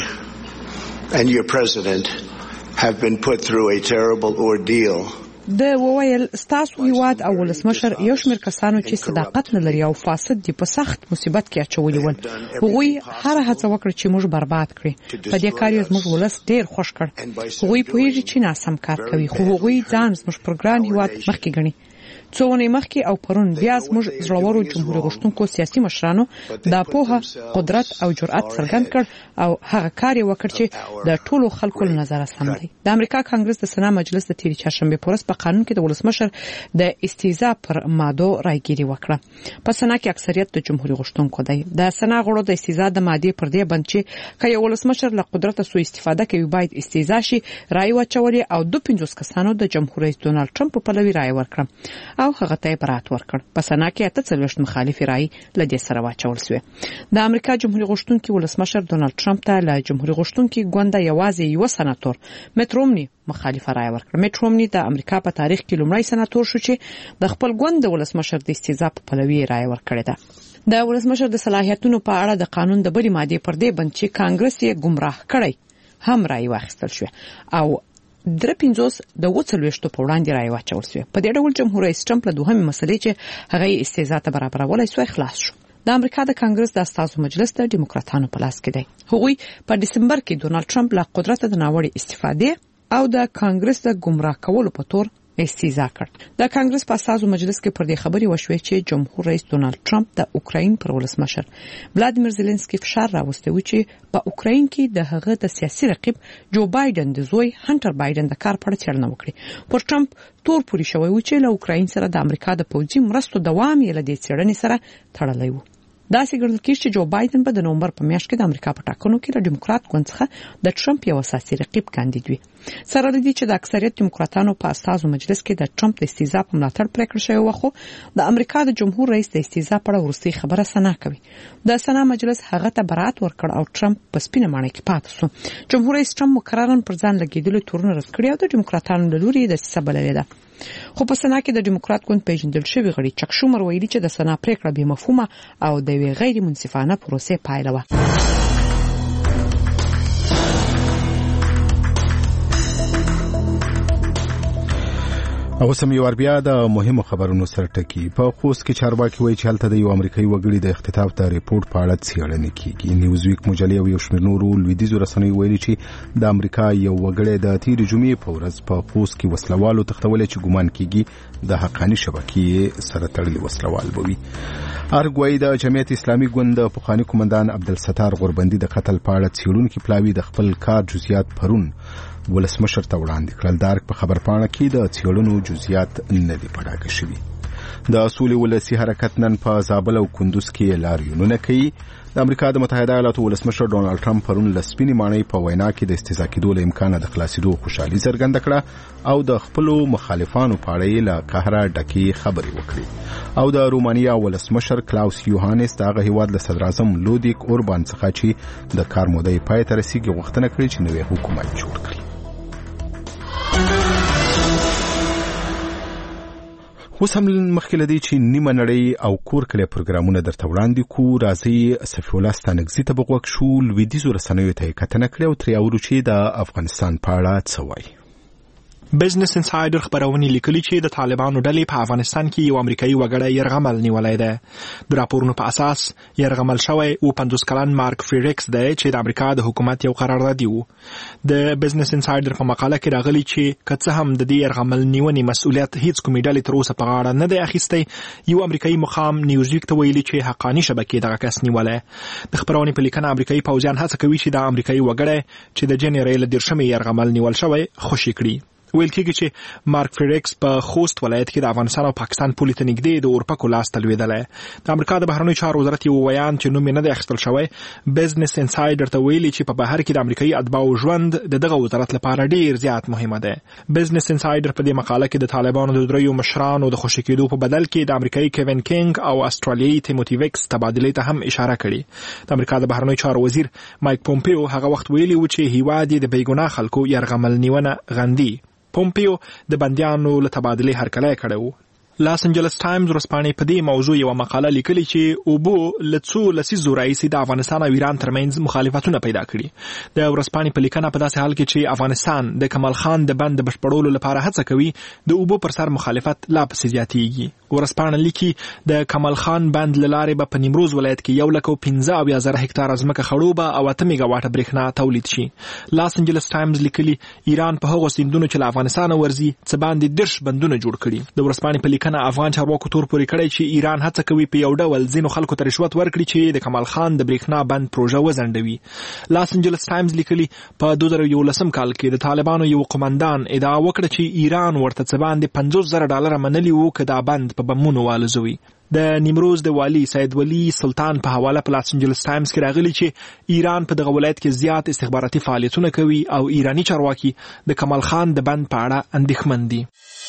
and your president have been put through a terrible ordeal. د وویل ستاسو هیواد او ولسمشر یو شمېر کسانو چې صداقت نه لري او فاسد دي په سخت مصیبت کې اچولي ول. هغوی هر هڅه وکړه چې موږ برباد کړي. په دې کار یې زموږ ولس ډېر خوښ کړ. هغوی پوهیږي چې ناسم کار کوي خو هغوی ځان زموږ پر ګران هیواد مخکې ګڼي. څو ونې مخکې او پرون بیا زموږ زړورو جمهوریت غوښتونکو سیاسي مشرانو دا پوهه قدرت او جرأت څرګند کړ او هغه کار یې وکړ چې د ټولو خلکو له نظره سم دی. د امریکا کانګرس د سنا مجلس د تیری چهارشنبه پورس په قانون کې د ولسمشر د استهزاء پر ماده راګيري وکړه. په سنا کې اکثریت د جمهوریت غوښتونکو دی. د سنا غړو د استهزاء د ماده پر دې بند چې کله ولسمشر له قدرت سوء استفاده کوي باید استهزاء شي رای واچولې او دوه پنځوس کسانو د جمهوریت ډونالد ټرمپ په لوي رای ورکړه او هغه ته برات ورکړ. په سنا کې اته څلوېښت مخالف رای لدې سره واچول شو. د امریکا جمهوریت غوښتونکي ولسمشر ډونالد ټرمپ ته له جمهوریت غوښتونکي ګوند یوازې یو سناتور میټ رومني مخالف رای ورکړ. میټ رومني د امریکا په تاریخ کې لومړی سناتور شو چې د خپل ګوند د ولسمشر د استهزاء په پلوي رای ورکړه ده. د ولسمشر د صلاحیتونو په اړه د قانون د بلې ماده پر دې بند چې کانګرس یې گمراه کړی هم رای واخیستل شو او درې پنځوس د وڅلويشتو په وړاندې رای واچول شو. په دې ډول جمهوریت ټرمپ له دوهمې مسلې چې هغه استهزاء ته برابرولای سو خلاص شو. د امریکا د کانګرس د استازو مجلس د ډیموکراتانو په لاس کې دی. هغوی په دسمبر کې ډونالد ټرمپ له قدرت د ناوړه استفادې او د کانګرس د گمراه کولو په تور استیزا کړ. د کانګرس په اساسو مجلس کې پر دې خبرې وشوې چې جمهور رئیس ډونالد ټرمپ د اوکراین پر ولسمشر ولادیمیر زيلنسکي فشار راوسته و چې په اوکراین کې د هغه د سیاسي رقیب جو بایدن د زوی هانټر بایدن د کار په اړه څرګندونه وکړي. پر ټرمپ تور پوری شوی و چې له اوکراین سره د امریکا د پوځي مرستو دوام یې له دې څېړنې سره تړلی و. دا څرګندل کیږي چې جو بایدن په د نومبر په میاشت کې د امریکا په ټاکنو کې د ډیموکرات ګوند څخه د ټرمپ یو اساسي رقیب کاندید وي. سره لدی چې د اکثریت دیموکراتانو په اساسو مجلس کې د ټرمپ د استیزا په ملاتړ پریکړه شوی و، خو د امریکا د جمهور رئیس د استیزا په اړه ورستي خبره سنا کوي. د سنا مجلس هغه ته برات ورکړ او ټرمپ په سپینه ماڼۍ کې پاتې شو. جمهور رئیس ټرمپ مکررن پر ځان لګیدلو تورونه رد کړی او د دیموکراتانو له لوري د سبللې ده. خو په سنا کې د دیموکرات ګوند پیژندل شوی غړي چک شومر ویلي چې د سنا پریکړه بې مفهومه او د وی غیر منصفانه پروسې پایله و. او سم یو ور بیا د مهمو خبرونو سره ټکی. په خوست کې چارواکي وایي چې هلته د یو امریکایي وګړي د اختطاف د ریپورت په اړه څېړنه کیږي. نیوزویک مجلې او یو شمېر نورو لویدیځو رسنیو ویلي چې د امریکا یو وګړی د تیرې جمعې په ورځ په خوست کې وسلوالو تختولې چې ګومان کیږي د حقاني شبکې سره تړلي وسلوال بوي. ارګوي د جمعیت اسلامي ګوند د پخوانی قومندان عبدالستار غوربندي د قتل په اړه څېړونکي پلاوي د خپل کار جزئیات پرون ولسمشر ته وړاندې کړل. دارک په خبرپاڼه کې د څېړنو جزئیات نه دي پړاګه شوي. د سولې ولسی حرکت نن په زابل او کندوز کې لاریونونه کوي. د امریکا د متحده ایالاتو ولسمشر ډونالد ټرمپ پرون لسپینی ماڼۍ په وینا کې د استیزا کېدو له امکان د خلاصېدو خوشحالي څرګنده کړه او د خپل مخالفانو په اړه له قهره ډکې خبرې وکړې. او د رومانیا ولسمشر کلاوس یوهانس دغه هیواد له صدر اعظم لودیک اوربان څخه چې د کار مودې پای ته رسیدي غوښتنه کړې چې نوې حکومت جوړ کړي. اوس هم مخکې لدی چې نیمه نړۍ او کور کلی پروګرامونه درته وړاندې کو. راځي صفی الله ستانکزي ته بغوږ شو. لویدیځو رسنیو ته یې کتنه کړې او ترې اورو چې د افغانستان په اړه څه وایي. بزنس انسایډر خبرونه لیکلي چې د طالبانو ډلې په افغانستان کې یو امریکایي وګړی یرغمل نیولای دی. د راپورونو په اساس یرغمل شوی او پنځوس کلن مارک فریکس دی چې د امریکا د حکومت یو قراردادي و. د بزنس انسایډر په مقاله کې راغلي چې که څه هم د دې یرغمل نیونې مسؤلیت هیڅ کومې ډلې تر اوسه په غاړه نه دی اخیستی، یو امریکایي مقام نیوزویک ته ویلي چې حقاني شبکې دغه کس نیولی. د خبرونې په لیکنه امریکایي پوځیان هڅه کوي چې د امریکایي وګړی چې د جنوري له دیرشمې یرغمل نیول شوی خوشي کړي. ویل کېږي چې مارک فریکس په خوست ولایت کې د افغانستان او پاکستان پولې ته نږدې د اورپکو لاس ته لوېدلی. د امریکا د بهرنیو چارو وزارت یو ویان چې نوم یې نه دی اخیستل شوی بزنس انسایډر ته ویلي چې په بهر کې د امریکایي اتباعو ژوند د دغه وزارت لپاره ډیر زیات مهمه ده. بزنس انسایډر په دې مقاله کې د طالبانو د دریو مشرانو د خوشي کېدو په بدل کې د امریکایي کیوین کینګ او استرالیایي تیموتی ویکس تبادلې ته هم اشاره کړې. د امریکا د بهرنیو چارو وزیر مایک پومپیو هغه وخت ویلي و چې هیواد یې د بېګناه خلکو یرغمل نیونه غندي. پومپیو د بندیانو له تبادلې هرکلی کړی و. لاس انجلس ټایمز ورځپاڼې په دې موضوع یو مقاله لیکلي چې اوبو له څو لسیزو راهیسې د افغانستان او ایران ترمنځ مخالفتونه پیدا کړي. د ورځپاڼې په لیکنه په داسې حال کې چې افغانستان د کمال خان د بند د بشپړولو لپاره هڅه کوي، د اوبو پر سر مخالفت لا پسې زیاتېږي. ورځپاڼه لیکي د کمال خان بند له لارې به په نیمروز ولایت کې یو لک او پنځه اویا زره هکتاره ځمکه خړوبه او اته میګا واټه برېښنا تولید شي. لاس انجلس ټایمز لیکلي ایران په هغو سیندونو چې له افغانستانه ورځي څه باندې دېرش بندونه جوړ کړي. د ورځپاڼې په لیکنه افغان چارواکو تور پورې کړی چې ایران هڅه کوي په یو ډول ځینو خلکو ته رشوت ورکړي چې د کمال خان د برېښنا بند پروژه وځنډوي. لاس انجلس ټایمز لیکلي په دوه زره یولسم کال کې د طالبانو یو قومندان ادعا وکړه چې ایران ورته څه باندې پنځوس زره ډالره منلي وو که دا بند په بمونو والوزوي. د نیمروز د والی سید ولی سلطان په حواله په لاس انجلس ټایمز کې راغلی چې ایران په دغه ولایت کې زیات استخباراتي فعالیتونه کوي او ایرانی چارواکي د کمال خان د بند په اړه اندېښمن دي.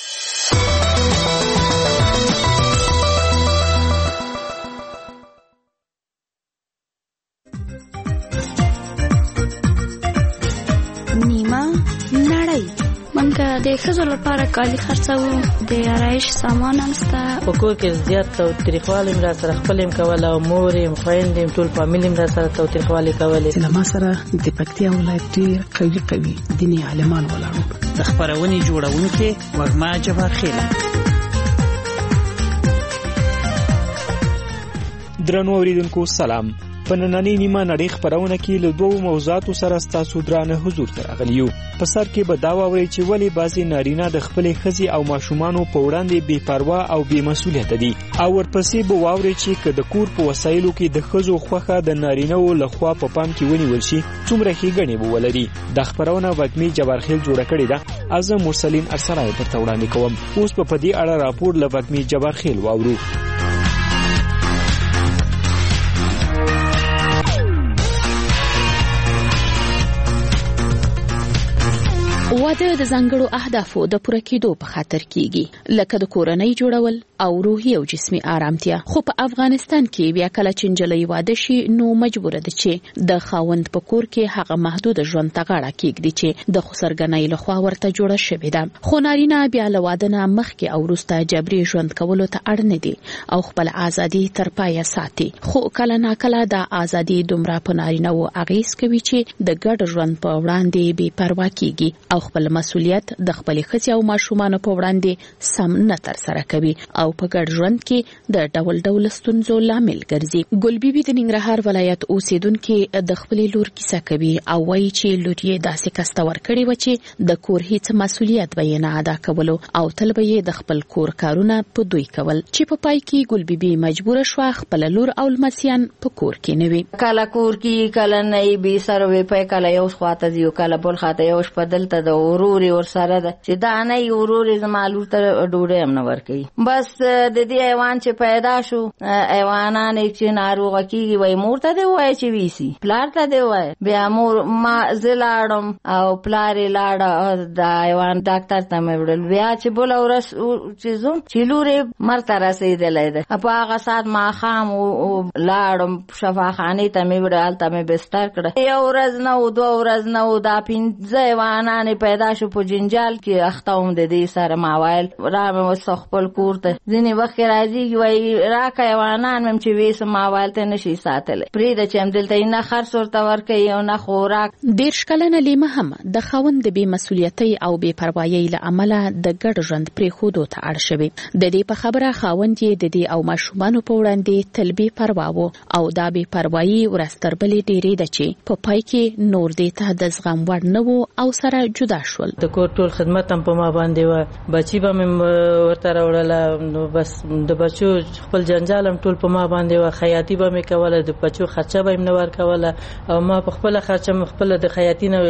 نیمه نړۍ منګه د ښځو لپاره کالي خرڅوو، د آرایش سامان هم شته. په کور کې زیات تاوتریخوالی م را سره خپل یم کوله او مور یم خویندې یم ټول فامیل م را سره تاوتریخوالی کولې. له ما سره د پکتیا ولایت ډېر قوي قوي دیني عالمان ولاړ. د خپرونې جوړونکې وږمه جبار خیله. درنو اوریدونکو سلام. په نننۍ نیمه نړۍ خبرونه کې له دوو موضوعاتو سره ستاسو درانه حضور ته راغلي یو. په سر کې به دا واورئ چې ولې بعضې نارینه د خپلې ښځې او ماشومانو په وړاندې بې پروا او بې مسؤلیته دي، او ورپسې به واورئ چې که د کور په وسایلو کې د ښځو خوښه د نارینه‌و لخوا په پام کې ونیول شي څومره ښېګڼې به ولري. دا خبرونه وږمې جبارخیل جوړه کړې ده، زه مرسلین ارسلای درته وړاندې کوم. اوس به په دې اړه راپور له وږمې جبارخیل واورو. واده د ځانګړو اهدافو د پوره کېدو په خاطر کیږي، لکه د کورنۍ جوړول او روحي او جسمي آرامتیا. خو په افغانستان کې بیا کله چې نجلۍ واده شي نو مجبوره ده چې د خاوند په کور کې هغه محدود ژوند ته غاړه کېږدي چې د خسرګنۍ لخوا ورته جوړه شوې ده. خو نارینه بیا له واده نه مخکې او وروسته جبري ژوند کولو ته اړ نه دي او خپل ازادي تر پایه ساتي. خو کله ناکله د ازادي دومره په نارینه‌و اغېز کوي چې د ګډ ژوند په وړاندې بې پروا کیږي او خپل مسؤلیت د خپل ښځې او ماشومانو په وړاندې سم نه تر سره کوي او په ګډ ژوند کې د ډول ډول ستونزو لامل ګرځي. ګل بیبي د ننګرهار ولایت اوسیدونکو د خپل لور کیسه کوي او وایي چې لور یې داسې کسته ورکړې و چې د کور هیڅ مسؤلیت به نه ادا کولو او تل به یې د خپل کور کارونه په دوی کول، چې په پای کې ګل بیبي مجبور شو خپل لور او لمسیان په کور کې نه وي. کله کور کې کله نه بي سره وي په کله یو خواته دی کله بل خواته یو شپه دلته د وروري ور سره ده چې دا نه وروري زمالو ته ډوډۍ هم نه ورکي. بس د دې ایوان چې پیدا شو ایوانان چې ناروغه کیږي وای مور ته دی وای چې ویسي پلار ته دی وای بیا مور ما زلاړم او پلار لاړ دا ایوان ډاکټر ته مې وړل بیا چې بل اورس چې زوم چې لورې مرته رسیدلې ده په هغه سات ما خام لاړم شفاخانه ته مې وړل ته مې بستر کړ. یو ورځ نه و دوه ورځ نه و دا پنځه ایوانان پیدا شو په جنجال کې اختاوم د دې سره ماوایل را مې وسخ خپل کور ته ځینې وخت راځي وای راکه ایوانان مم چې وېس ماوایل ته نشي ساتل پرې د چم دلته نه خرڅ ورته ورکي او نه خوراک. ډیر شکلنه لیمه هم د خاوند د بې مسؤلیتۍ او بې پروایۍ له امله د ګډ ژوند پرې خودو ته اړ شوی. د دې په خبره خاوند یې د دې او ماشومانو په وړاندې تل بې پروا و او دا بې پروایي ورستربلې ډېرې ده چې په پای کې نور دې ته د زغم وړ نه و او سره جدا شول. د کور ټول خدمت هم په ما باندې و، بچی به مې ورته راوړله نو بس د بچو خپل جنجال هم ټول په ما باندې و، خیاطي به مې کوله د بچو خرچه به مې نه ورکوله او ما په خپله خرچه مې خپله د خیاطي نه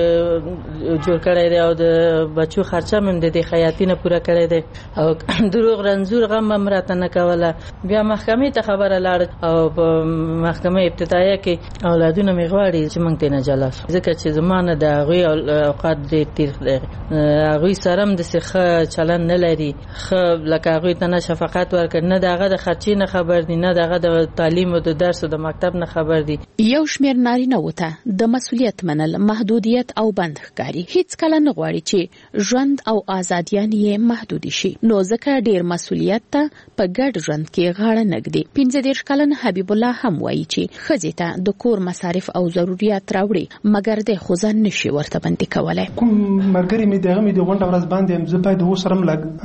جوړ کړی دی او د بچو خرچه مې د دې خیاطي نه پوره کړی دی او دروغ رنځور غم هم راته نه کوله. بیا محکمې ته خبره لاړه او په محکمه ابتدایه کې اولادونه مې غواړي چې موږ ته نه جلا شو ځکه چې زما نه د هغوی اوقات ډېر تېر دی، هغوی سره هم داسې ښه چلند نه لري، ښه لکه هغوی ته نه شفقت ورکړي، نه د هغه د خرچې نه خبر دي، نه د هغه د تعلیم او د درس او د مکتب نه خبر دي. یو شمېر نارینه‌و ته د مسؤلیت منل محدودیت او بند ښکاري، هیڅ کله نه غواړي چې ژوند او ازادیان یې محدود شي، نو ځکه ډېر مسؤلیت ته په ګډ ژوند کې غاړه نه ږدي. پنځه دېرش کلن حبیب الله هم وایي چې ښځې ته د کور مصارف او ضرورت راوړي مګر د خو ځان نشي ورته بندي کولی. کوم مرګري مې دغه مې د غونډه ورځ باندې زه باید وسرم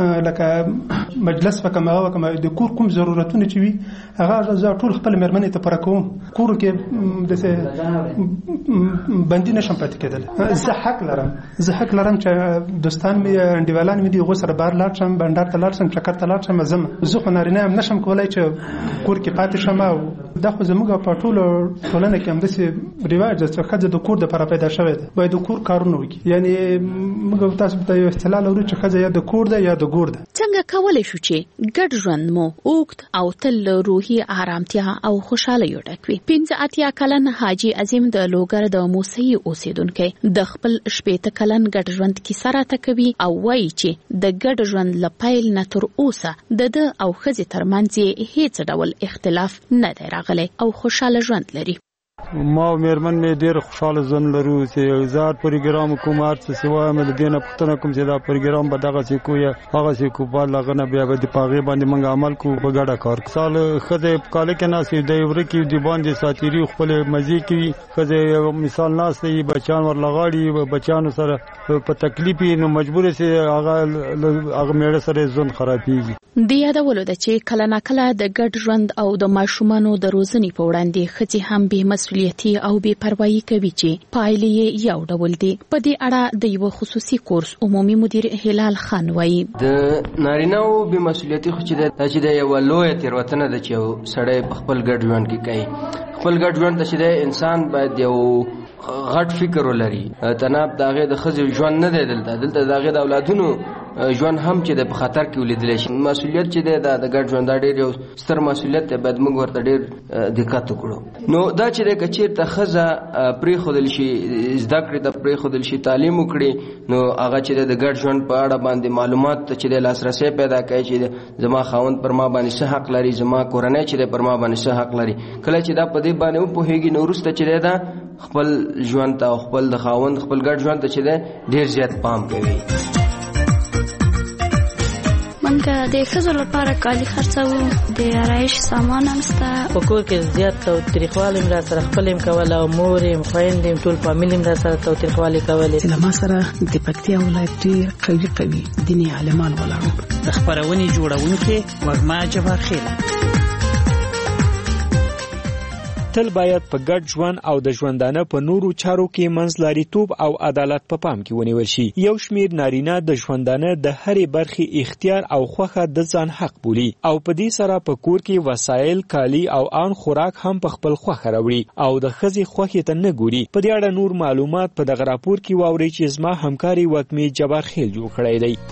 لکه مجلس وکم هغه وکم د کور کوم ضرورتونه چې وي هغه زه ټول خپل مېرمنې ته پوره کوم. کور کې داسې بندي نشم پاتې کېدلی. زه حق لرم زه حق لرم چې دوستان مې انډیوالان مې دي هغو سره بهر لاړ شم، بنډار ته لاړ شم، چکر ته لاړ شم، ځم. زه خو نارینه هم نشم کولی چې کور کې پاتې شم او دا خو زموږ په ټولو ټولنه کې همداسې رواج ده چې ښځه د کور دپاره پیدا شوې ده باید د کور کارونه وکړي. یعنې موږ تاسو ته یو اصطلاح لرو چې ښځه یا د کور ده یا د ګور ده. څنګه کولی شو چې ګډ ژوند مو اوږد او تل روحي آرامتیا او خوشحالۍ ډک وي؟ پنځه اتیا کلن حاجي عظیم د لوګر د موسهي اوسیدونکی د خپل شپېته کلن ګډ ژوند کیسه راته کوي او وایي چې د ګډ ژوند له پیل نه تر اوسه د ده او ښځې ترمنځ یې هیڅ ډول اختلاف نه دی راغلی او خوشحاله ژوند لري. ما او مېرمن مې ډېر خوشحاله ژوند لرو چې زه پروګرام کوم هر څه سوا مې د دې نه پوښتنه کوم چې دا پروګرام به دغسې کوو یا هغسې کوو، بعد له هغه نه بیا به د په هغې باندې موږ عمل کوو په ګډه کار. سال ښځې په کاله کې ناستې دی وره کې د باندې ساتیري خپلې مزې کوي، ښځې مثال ناسته وي بچیان ورله غاړي، بچیانو سره په تکلیف وي نو مجبوره سي هغه هغه میړه سره ژوند خرابېږي. د یادولو ده چې کله ناکله د ګډ ژوند او د ماشومانو د روزنې په وړاندې ښځې هم بې مسؤلیتي او بې پروایي کوي چې پایلې یې یو ډول دي. په دې اړه د یو خصوصي کورس عمومي مدیر هلال خان وایي د نارینه‌و بې مسؤلیتي خو چې د چې د یو لویه تېروتنه ده چې یو سړی په خپل ګډ ژوند کې کوي. خپل ګډ ژوند ته چې د انسان باید یو غټ فکر ولري. تناب د هغې د ښځې ژوند نه دی دلته دلته د هغې د اولادونو ژوند هم چې د په خطر کې ولیدلی شي. مسؤلیت چې دی دا د ګډ ژوند دا ډېر یو ستر مسؤلیت دی، باید موږ ورته ډېر دقت وکړو. نو دا چې دی که چېرته ښځه پرېښودل شي زده کړې ته پرېښودل شي تالیم وکړي نو هغه چې دی د ګډ ژوند په اړه باندې معلومات ته چې دی لاسرسی پیدا کوي چې زما خاوند پر ما باندې څه حق لري، زما کورنۍ چې دی پر ما باندې څه حق لري. کله چې دا په دې باندې وپوهېږي نو وروسته چې دی دا خپل ژوند ته او خپل د خاوند خپل ګډ ژوند ته چې دی ډېر زیات پام کوي. منګه د ښځو لپاره کالي خرڅوو، د آرایش سامان هم شته. په کور کې زیات تاوتریخوالی م را سره خپل یم کوله او مور یم خویندې یم ټول فامیل م را سره تاوتریخوالی کولې. له ما سره د پکتیا ولایت ډېر قوي قوي دیني عالمان ولاړ وو. د خپرونې جوړونکې وږمه جبار خیل. تل باید په ګډ ژوند او د ژوندانه په نورو چارو کې منځلاریتوب او عدالت په پام کې ونیول شي. یو شمیر نارینه د ژوندانه د هرې برخې اختیار او خوښه د ځان حق بولي او په دې سره په کور کې وسایل، کالی او آن خوراک هم په خپل خوښه راوړي او د ښځې خوښې ته نه ګوري. په دې اړه نور معلومات په دغه راپور کې واورئ چې زما همکاري وږمې جبار خیل جوړ کړی دی.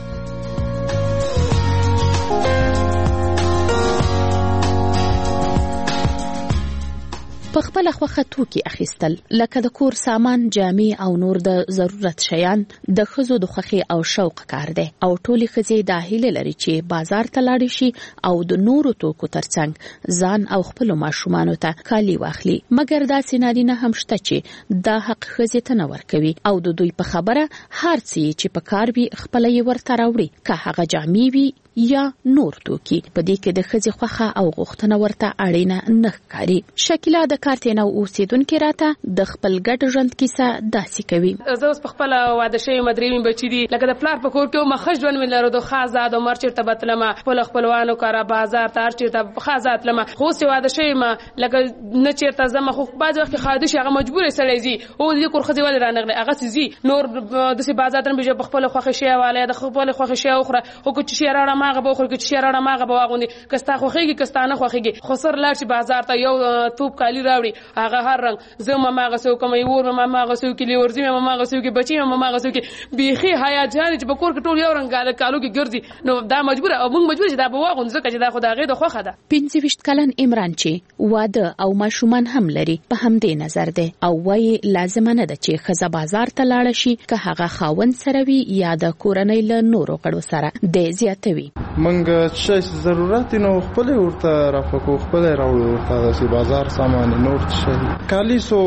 په خپل خوخه توکي اخیستل لکه د کور سامان، جامې او نور د ضرورت شیان د ښځو د خوښي او شوق کار دی او ټولې ښځې دا هیله لري چې بازار ته لاړې شي او د نورو توکو ترڅنګ ځان او خپلو ماشومانو ته کالي واخلي. مګر داسې نارینه هم شته چې دا حق ښځې ته نه ورکوي او د دوی په خبره هر څه چې په کار وي خپله یې ورته راوړي، که هغه جامې وي یا نور توکي. په دې کې د ښځې خوښه او غوښتنه ورته اړینه نه ښکاري. شکیلا د کارتینو اوسیدونکې راته د خپل ګډ ژوند کیسه داسې کوي. زه اوس په خپله واده شوې یم، درې مې بچي دي. لکه د پلار په کور کې وم ښه ژوند مې لرلو، ښه ازاد وم، هر چېرته به تلمه خپلو خپلوانو کره بازار ته هر چېرته ښه ازاد تلمه. خو اوس چې واده شوې یم لکه نه چېرته ځمه، خو بعضې وخت کې ښایده شي هغه مجبوره سړی ځي او د دې کور ښځې ولې رانغلې هغسې ځي. نور داسې بازار ته نه بېجه په خپله خوښې شی والی د خپلې خوښې شی وخوره، خو که چې شی راوړه ماغه به وخورې، که چې شی راوړه ماغه به واغوندې، که ستا خوښېږي که ستا نه خوښېږي. خو سر لاړ شي بازار ته یو توپ کالي راوړي هغه هر رنګ زه هم هماغسې وکړم، یور مې هم هماغسې وکړي، لیورځي مې هم هماغسې وکړي، بچي مې هم هماغسې وکړي. بیخي حیا جانې چې په کور کې ټول یو رنګ کالو کې ګرځي نو دا مجبوره او موږ مجبور چې دا به واغوندو ځکه چې دا خو د هغې د خوښه ده. پنځه ویشت کلن عمران چې واده او ماشومان هم لري په همدې نظر دی او وایي لازمه نه ده چې ښځه بازار ته لاړه شي، که هغه خاوند سره وي یا د کورنۍ له نورو غړو سره. دی زیاتوي موږ څه ضرورت نو خپل ورته رافقو خپل راوړو ورته داسې بازار سامان نور څه کالی سو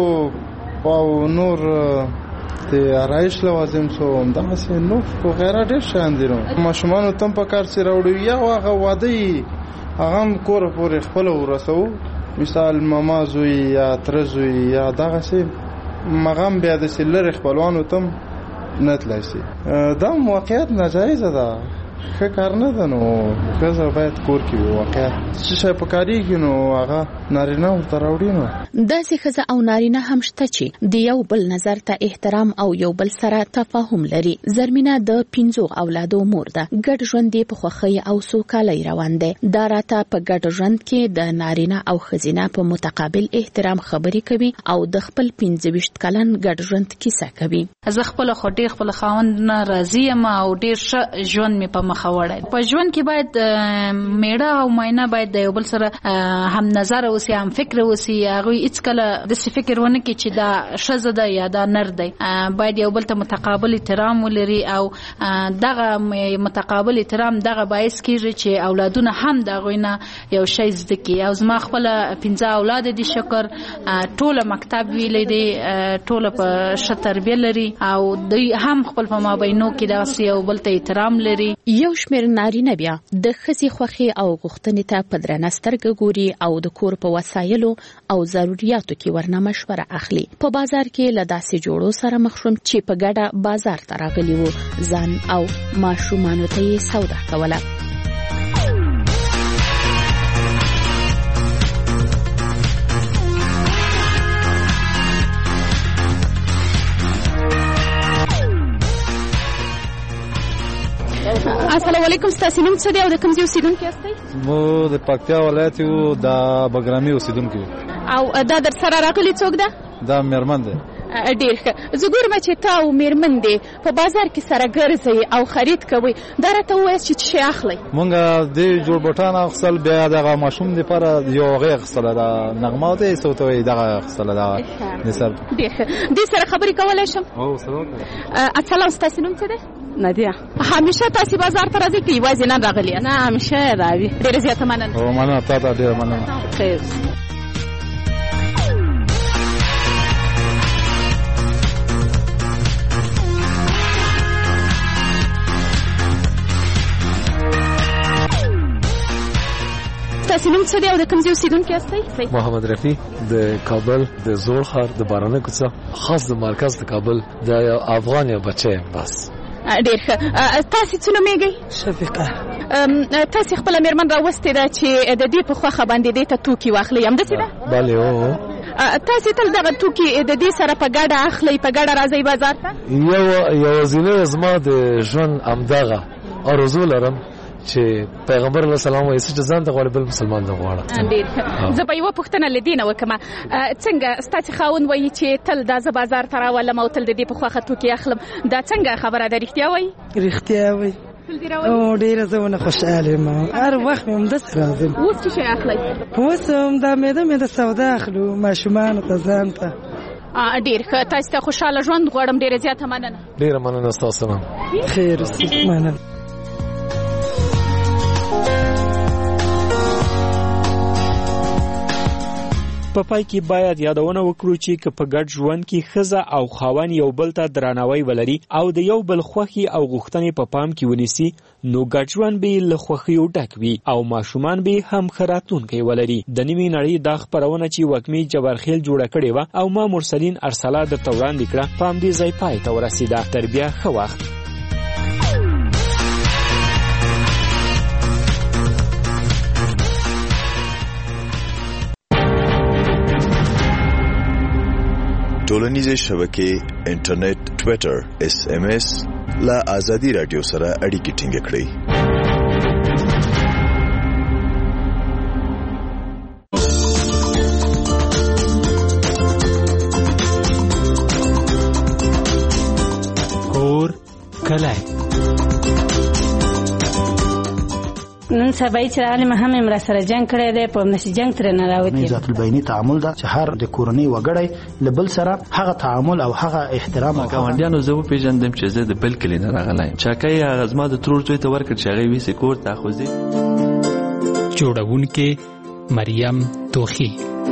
او نور د آرایش لوازم سو همداسې نور خو غیره ډېر شیان دي. نو ماشومانو ته هم په کار چې راوړو یا هغه واده یي هغه هم کوره پورې خپله ورسوو، مثال ماما زوی یا تره زوی یا دغسې هغه هم بیا داسې لرې خپلوانو ته هم نه تللی شي. دا واقعیت ناجایزه ده، ښه کار نه ده. نو ښځه باید کور کې وي، واقعیت څه شی په کارېږي نو هغه نارینه ورته راوړي. نو داسې ښځه او نارینه هم شته چې د یو بل نظر ته احترام او یو بل سره تفاهم لري. زرمینه د پنځو اولادو مور ده. ګډ ژوند یې په خوښۍ او سوکالۍ روان دی. دا راته په ګډ ژوند کې د نارینه او ښځینه په متقابل احترام خبرې کوي او د خپل پنځه ویشت کلن ګډ ژوند کیسه کوي. زه خپله خو ډېر خپل خاوند نه راضي یم او ډېر ښه ژوند مې په مخه وړی. په ژوند کې باید میړه او ماینه باید د یو بل سره هم نظر اوسي، هم فکر اوسي. هغوی هېڅکله داسې فکر ونه کړي چې دا ښځه ده یا دا نر دی. باید یو بل ته متقابل احترام ولري او دغه متقابل احترام دغه باعث کېږي چې اولادونه هم د هغوی نه یو شی زده کړي. او زما خپله پنځه اولاد دي شکر، ټوله مکتب ویلی دی، ټوله په ښه تربیه لري او دوی هم خپل په مابینو کې داسې یو بل ته احترام لري. یو شمېر نارینه بیا د ښځې خوښې او غوښتنې ته په درنه سترګه ګوري او د کور په وسایلو او ضرورياتو کې ورنه مشوره اخلي. په بازار کې له داسې جوړو سره مخ شوم چې په ګډه بازار ته راغلي وو، ځان او ماشومانو ته یې سودا کوله. علیکم. ستاسو نوم څه دی او د کوم ځای اوسیدونکي یاستئ؟ مو د پکتیا ولایت یو د بګرامي اوسیدونکي. او دا در سره راغلی څوک ده؟ دا مېرمن ده. ډېر ښه. زه ګورم چې تا او مېرمن دې په بازار کې سره ګرځئ او خرید کوئ. دا راته ووایاست چې څه شی اخلئ؟ مونږ د جوړ بوټان اخیستل، بیا دغه ماشوم دپاره یو هغې اخیستله، د نغمه ته یې څه ورته وایي دغه اخیستله دغه د سر. ډېر ښه. دې سره خبرې کولی شم؟ هو سره وکړه. السلام، ستاسو نوم څه دی؟ نادیه. همیشه تاسې بازار ته راځئ که یوازې نن راغلي یاست؟ نه، همیشه راوي. ډېره زیاته مننه. او مننه، تا ته ډېره مننه. خیر. تاسو نوم څه دی او د کوم ځای اوسیدونکي یاستئ؟ محمد رفیع د کابل د زوړ ښار د بارانه کوڅه، خاص د مرکز د کابل د افغان یو بچی یم. بس ډېر ښه. تاسې څه نومېږئ؟ شفیقه. تاسې خپله مېرمن راوستې ده چې د دې په خوښه باندې دې ته توکي واخلئ، همداسې ده؟ بلې هو. تاسې تل دغه توکي د دې سره په ګډه اخلئ، په ګډه راځئ بازار ته؟ یو یوازینی زما د ژوند همدغه آرزو لرم چې پیغمبر علیه السلام وایي چې ځان ته غواړي بل مسلمان ته غواړه. ډېر ښه. زه به یوه پوښتنه له دې نه وکړم، څنګه ستاسې خاوند وایي چې تل دا زه بازار ته راولم او تل د دې په خوښه توکي اخلم، دا څنګه خبره ده؟ رښتیا وایي؟ رښتیا وایي. او ډېره زه ونه خوشحاله یم، هر وخت مې همداسې راځم. اوس څه شی اخلئ؟ اوس همدا میده میده سودا اخلو ماشومانو ته، ځان ته. ډېر ښه. تاسې ته خوشحاله ژوند غواړم. ډېره زیاته مننه. ډېره مننه ستاسو نه. خیر اوسئ. مننه. په پای کې باید یادونه وکړو چې که په ګډ ژوند کې ښځه او خاوند یو بل ته درناوی ولري او د یو بل خوښي او غوښتنې په پام کې ونیسي، نو ګډ ژوند به له خوښیو ډک وي او ماشومان به هم ښه راتلونکی ولري. د نیمې نړۍ دا خپرونه چې وږمې جبارخیل جوړه کړې وه او ما مرسلین ارسلا درته وړاندې کړه، په همدې ځای پای ته ورسېده. تر بیا ښه وخت. ټولنیزې شبکې، انټرنیټ، ټویټر، اس ام اس لا آزادي رادیو سره اړیکې ټینګ کړئ. کور کلی نن سبا چې عالم هم امر سره جنگ کړی دی، په نشي جنگ تر نه راوتی. ذات البینی تعامل دا چې هر د کورنۍ وګړی لبل سره هغه تعامل او هغه احترام او ګاونډیانو زه پیژندم چې زه د بل کلی نه راغلایم. چاکای غزما د ترور زوی ته ورکړ چې هغه ویسه کور ته خوځي. جوړونکې مریم توخی.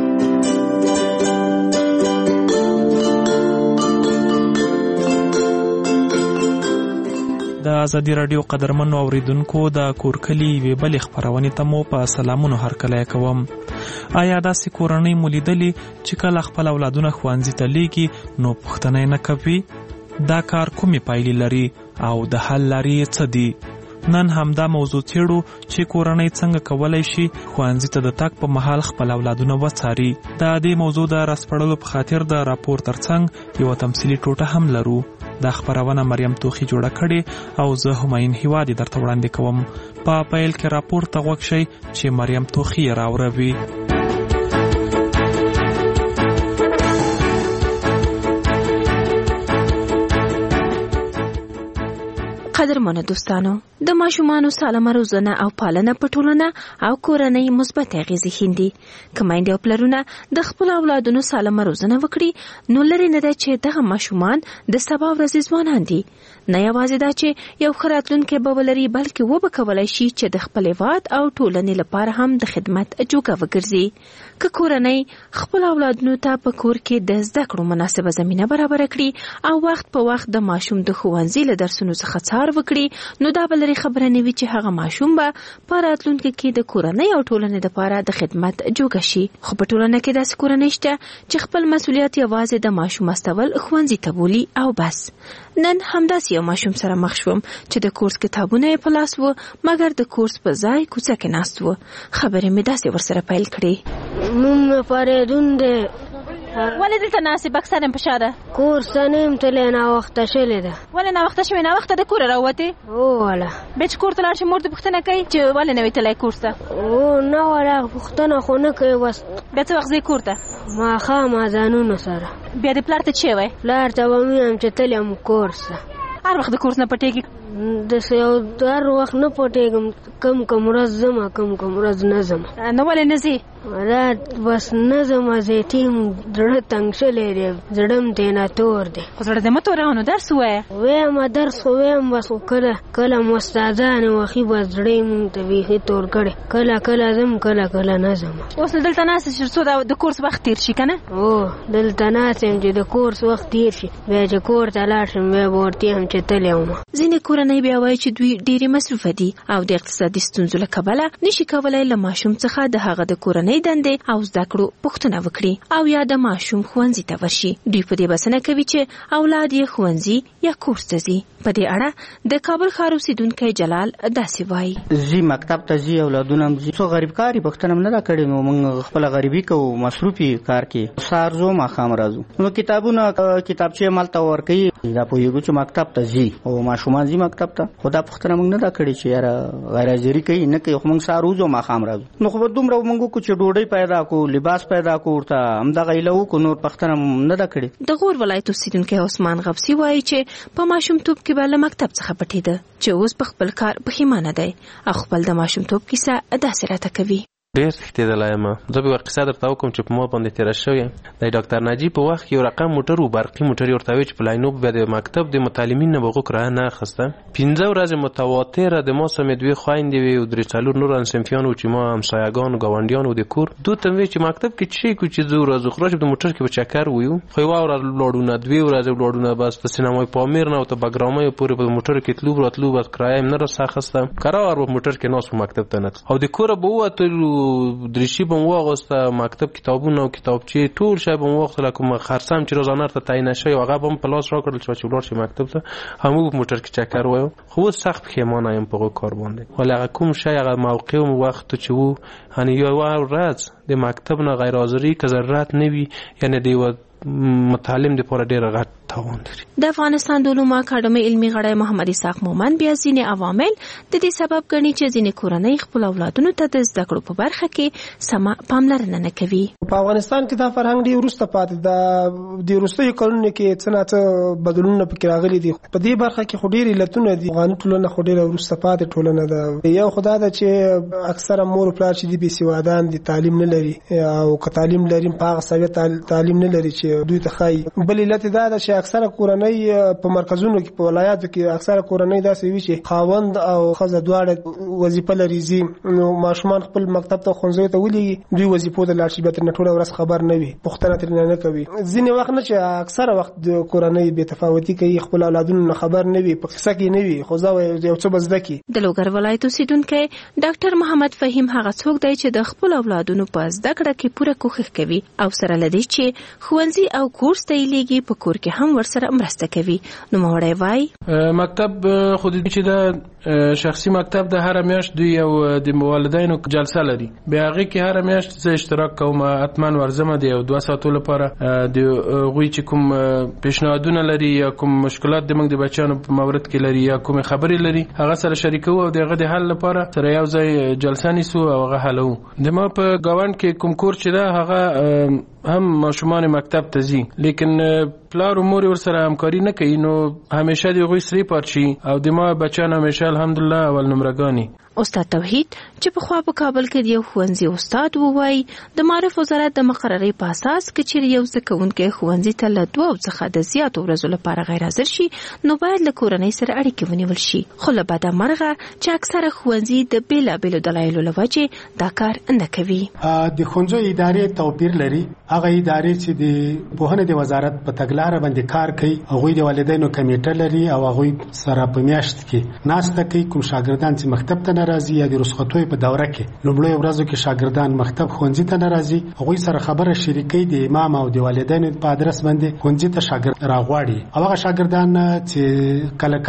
د ازادي رادیو قدرمنو اوریدونکو، د کورکلی وی بل خبرونه ته مو په سلامونو هرکلی کوم. آیا داسې کورنۍ مولیدلې چې کله خپل اولادونه ښوونځي ته لیږي نو پوښتنه نه کوي دا کار کومې پایلې لري او د حل لارې څه دي؟ نن همدا موضوع څېړو چې کورنۍ څنګه کولی شي ښوونځي ته د تګ په مهال خپل اولادونه وڅاري. د دې موضوع د راسپړلو په خاطر د راپور ترڅنګ یوه تمثیلي ټوټه هم لرو. دا خبرونه مریم توخی جوړه کړې او زه همایون هیوادي درته وړاندې کوم. په پیل کې راپور ته غوږ شئ چې مریم توخی راوروي. قدرمنو دوستانو، د ماشومانو سالمه روزنه او پالنه په ټولنه او کورنۍ مثبت اغیزې ښیندي. که میندې او پلرونه د خپل اولادونو سالمه روزنه وکړي نو لرې نه ده چې دغه ماشومان د سبا ورځې ځوانان دي. نه یوازې دا چې یو ښه راتلونکی به ولري، بلکې وبه کولی شي چې د خپل هېواد او ټولنې لپاره هم د خدمت جوګه وګرځي. که کورنۍ خپل اولادونو ته په کور کې د زده کړو مناسبه زمینه برابره کړي او وخت په وخت د ماشوم د ښوونځي له درسونو څخه څار وکړي، نو دا به لرې خبره نه وي چې هغه ماشوم به په راتلونکي کې د کورنۍ او ټولنې لپاره د خدمت جوګه شي. خو په ټولنه کې داسې کورنۍ شته چې خپل مسؤلیت یوازې د ماشوم استول ښوونځي ته بولي او بس. نن همداسې یو ماشوم سره مخ شوم چې د کورس کتابونه یې په لاس و، مګر د کورس په ځای کوڅه کې ناست و. خبرې مې داسې ورسره پیل کړې: نوم مې فریدون دی، ولې دلته ناسې بکسه دې په شا ده؟ کور ته نه یم تللی، ناوخته شوې ده. ولې ناوخته شوې؟ ناوخته د کوره راووتې؟ هو واله. بیا چې کور ته لاړ شي مور دې پوښتنه کوي چې ولې نه وې تللی کور ته؟ او نه واله پوښتنه خو نه کوي. بس بیا څه وخت ځې کور ته؟ ماښام اذانونو سره. بیا دې پلار ته چی وایې؟ پلار ته به مې وایم چې تللی یم کورس ته. هر وخت د کورس نه پټېږي؟ داسې یو هر وخت نه پټېږم، کم کم ورځ ځم کم کم ورځ نه ځم. نو ولې نه ځې؟ دا بس نه ځم، زه ټیم زړه تنګ شولی دی، زړه م تېنه تور دی. خو زړه دې مه توروه، نو درس ووایه. ویم درس خو ویم، بس خو کله کله مو استادانې وښي بس زړه یې مونږ ته بیخي تور کړی. کله کله ځم کله کله نه ځم. اوس نو دلته ناست چې څو د کورس وخت تېر شي که نه؟ هو دلته ناست یم چې د کورس وخت تېر شي، بیا چې کور ته لاړ شم بیا به ورته یم چې تللی وم. ځینې کورنۍ بیا وایي چې دوی ډېرې مصروفه دي او د اقتصادي ستونزو له کبله نشي کولی له ماشوم څخه د هغه د کورنۍ دندې او زده کړو پوښتنه وکړي او یا د ماشوم ښوونځي ته ورشي. دوی په دې بسنه کوي چې اولاد یې ښوونځي یا کورس ته ځي. په دې اړه د کابل ښار اوسېدونکی جلال داسې وایي: ځي مکتب ته ځي، اولادونه هم ځي. څو غریب کاري پوښتنه هم نه ده کړې، نو موږ خپله غریبي کوو، مصروفي کار کې سهار ځو ماښام راځو. نو کتابونه کتابچې همالته ورکوي، دا پوهېږو چې مکتب ته ځي او ماشومان ځي مکتب ته. خو دا پوښتنه موږ نه ده کړې چې یاره غیر حاضري کوي نه کوي، خو موږ سهار وځو ماښام راځو. نو خو به دومره موږ وکړو چې ډوډۍ پیدا کړو، لباس پیدا کړو، ورته همدغه هیله وکړو، نور پوښتنه نه ده کړې. د غور ولایت اوسېدونکی عثمان غبسي وایي چې په ماشومتوب کې به له مکتب څخه پټېده چې اوس په خپل کار پښیمانه دی او خپل د ماشومتوب کیسه داسې راته کوي. ډېر تښتېدلی یم. زه به یوه قصه درته وکړم چې په ما باندې تېره شوې. د ډاکټر ناجي په وخت کې یو رقم موټر و، برقي موټر یې ورته وایي چې په لاینو بیا د مکتب د متعلمین نه به هغوی کرایه نه اخیسته. پنځه ورځې متواتره د ما سره مې دوې خویندې وې او درې څلور نور همصنفیان وو چې ما همسایهګان ګاونډیان وو د کور. دوی ته مې ویل چې مکتب کې څه کوو چې ځو ورځو خو راشو د موټر کې به چکر ویو. خو یوه ورځ ولاړو نه دوې ورځې ولاړو نه بس د سینمای پامیر نه او تر بګرامیو پورې په موټر کې تلو راتلو، بس کرایه یې نه راسه اخیسته. کرار به موټر کې ناست وو مکتب ته نه او د کوره به ووتلو، دریشي به مو واغوسته، مکتب کتابونه او کتابچې ټول شی به مو واخیستل، کوم خرڅم چې روزانه ته تعین شوی هغه به مو په لاس راکړل چې ولاړ شي مکتب ته. همو په موټر کې چکر وایو. خو اوس سخت پښیمانه یم په هغه کار باندې. ولی هغه کوم شی هغه موقع و وخت چې وو، یعنې یوه ورځ د مکتب نه غیر حاضري که ضرورت نه وي، یعنې د یوه متعلم دپاره ډېره غټ تاوان لري. د افغانستان د علومو اکاډمۍ علمي غړی محمد اسحاق مومند بیا ځینې عوامل د دې سبب ګڼي چې ځینې کورنۍ خپل اولادونو ته د زده کړو په برخه کې سمه پاملرنه نه کوي. په افغانستان کې دا فرهنګ ډېر وروسته پاتې ده. د وروستیو کلونو کې څه نه څه بدلونونه پکې راغلي دي. په دې برخه کې خو ډېر علتونه دي. افغاني ټولنه خو ډېره وروسته پاتې ټولنه ده. یو خو دا ده چې اکثره مور او پلار چې دي بېسوادان دي، تعلیم نه لري او که تعلیم لري په هغه سویه تعلیم نه لري چې دوی ته ښایي. بل علت دا ده چې اکثره کورنۍ په مرکزونو کې په ولایاتو کې اکثره کورنۍ داسې وي چې خاوند او ښځه دواړه وظیفه لري، ځي نو ماشومان خپل مکتب ته ښوونځیو ته ولېږي، دوی وظیفو ته لاړ شي، بیا ترېنه ټوله ورځ خبر نه وي، پوښتنه ترېنه نه کوي. ځینې وخت نه چې اکثره وخت د کورنۍ بې تفاوتي کوي، خپل اولادونو نه خبر نه وي، په قصه کې نه وي، خو زه یو څه به زده کړي. د لوګر ولایت اوسېدونکی ډاکټر محمد فهیم هغه څوک دی چې د خپل اولادونو په زده کړه کې پوره کوښښ کوي او سره له دې چې ښوونځي او کورس ته یې لیږي په کور کې هم ورسره مرسته کوي. نو موړی وای مکتب خو دې چې دا شخصي مکتب د هر میاشت دوی یو د والدینو جلسه لري، بیا هغه کې هر میاشت زه اشتراک کوم، اتمن ورزمه دی او دوه ساعتو لپاره د غوي چې کوم پیشنهادونه لري یا کوم مشکلات د موږ د بچانو په مورد کې لري یا کوم خبرې لري هغه سره شریکو او دغه د حل لپاره سره یو ځای جلسه نیسو او هغه حلو. د ما په گاوند کې کوم کور چې دا هغه هم ماشومان مکتب ته ځي، لیکن پلار او مور ورسره همکاري نه کوي، نو همیشه د غوي سری پارچی او د ما بچان همیشه الحمدلله اول نمرګانی. استاد توحید چې په خوا په کابل کې یو ښوونځي استاد ووایي د معرف وزارت د مقررې په اساس کې چې یو زده کوونکی ښوونځي ته له دوه څخه د زیاتو ورځو لپاره غیر حاضر شي نو باید له کورنۍ سره اړیکې ونیول شي. خو له بده مرغه چې اکثره ښوونځي د بېلابېلو دلایلو له وجې دا کار نه کوي. د ښوونځیو ادارې توپیر لري. هغه ادارې چې د پوهنې د وزارت په تګلاره باندې کار کوي، هغوی د والدینو کمیټه لري او هغوی سره په میاشت کې ناسته کوي. کوم شاګردان چې مکتب ته راځي یا د رخصتۍ په دوره کې لومړی ورځو کې شاګردان مکتب ښوونځي ته نه راځي، هغوی سره خبره شریکي د امام او د والدینو په ادرس باندې ښوونځي ته شاګرد راغواړي او هغه شاګردان چې کله کله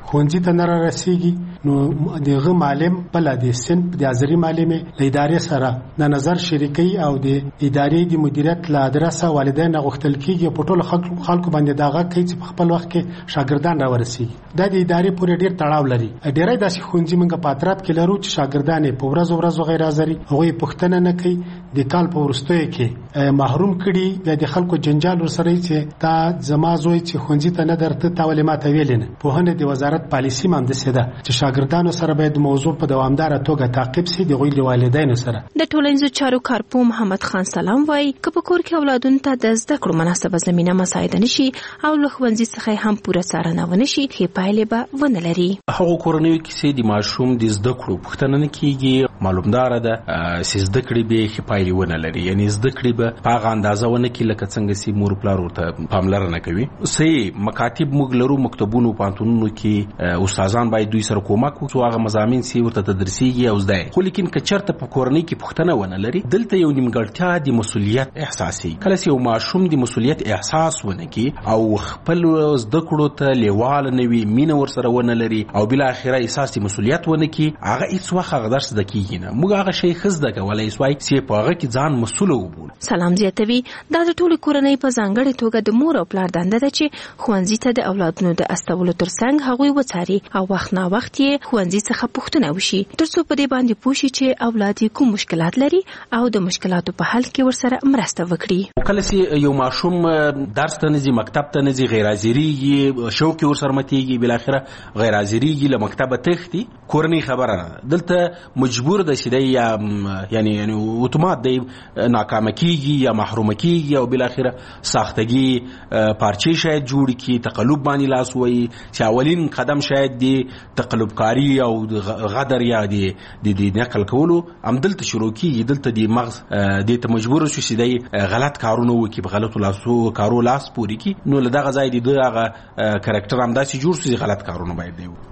ښوونځي ته نه رسیږي نو دغه معلم بل د صنف د ازري معلم له ادارې سره د نظر شریکي او د ادارې د مدیریت له ادرسه والدین غوښتل کیږي په ټولو خلکو باندې داغه کوي چې په خپل وخت کې شاګردان راورسیږي د دې ادارې پورې ډیر تړاو لري ډیرای داسې ښوونځي موږ په اطراف کې لرو چې شاګردان په ورځ ورځ غیر حاضري هغه پښتنه نه کوي د کال په ورستوي کې محروم کړي یا د خلکو جنجال ورسره چې تا زما زوی چې ښوونځي ته نه درته تا ولې ماته ویل نه په هنه د وزارت پالیسی مانده سده چې شاګردانو سره باید موضوع په دوامدار توګه تعقیب شي د غوړي والدینو سره د ټولنیزو چارو کارپو محمد خان سلام وای که په کور کې اولادونو ته د زده کړو مناسبه زمينه مساعده نشي او له ښوونځي څخه هم پوره څارنه ونشي ښه پایلې به ونه لري هغه کورنۍ کې د ماشوم د زده کړو پوښتنه نه کیږي معلومدار ده چې زده کړې به ښه پایلې ونه لري یعنی زده کړې به په هغه اندازه ونه کې لکه څنګه چې مور پلار ورته پاملرنه کوي صحیح مکاتب موږ لرو مکتبونو پانتونونو کې استادان باید دوی سره کومک وکړي هغه مضامین چې ورته تدریسيږي او زده خو لیکن که چرته په کورنۍ کې پوښتنه ونه لري دلته یو نیمګړتیا د مسولیت احساسي کله چې یو ماشوم د مسولیت احساس ونه کی او خپل زده کړو ته لیوال نه وي مینه ورسره ونه لري او بل اخره احساس د مسولیت ونه کی هغه هیڅ وخت هغه درس د کیږي نه موږ هغه شی خزده کولای سوای چې په هغه کې ځان مسؤل وبول سلام زیاتوي دا د ټولو کورنۍ په ځانګړي توګه د مور او پلار دنده ده چې ښوونځي ته د اولادونو د استولو ترڅنګ هغوی وڅاري او وخت نا وخت یې ښوونځي څخه پوښتنه وشي ترڅو په دې باندې پوه شي چې اولاد یې کوم مشکلات لري او د مشکلاتو په حل کې ورسره مرسته وکړي کله چې یو ماشوم درس ته نه ځي مکتب ته نه ځي غیر حاضرېږي شوق ورسره متېږي بل اخره غیر حاضرېږي له مکتبه تښتي کورنۍ خبره نه دلته مجبور ده چې دی یعنی یعنی اتومات دی ناکامه کیږي یا محرومه کیږي او بل اخره ساختګي پارچې شاید جوړ کی تقلب باندې لاس وایي چې اولین قدم شاید دی تقلبکاری او غدر یا دی د نقل کولو هم دلته شروع کیږي دلته دی مغز د ته مجبور شو چې دی غلط کارونه وکي په غلطو لاسو کارو لاس پوري کی نو له دغه ځای دی دغه کریکټر هم داسې جوړ شي غلط کارونه باید دی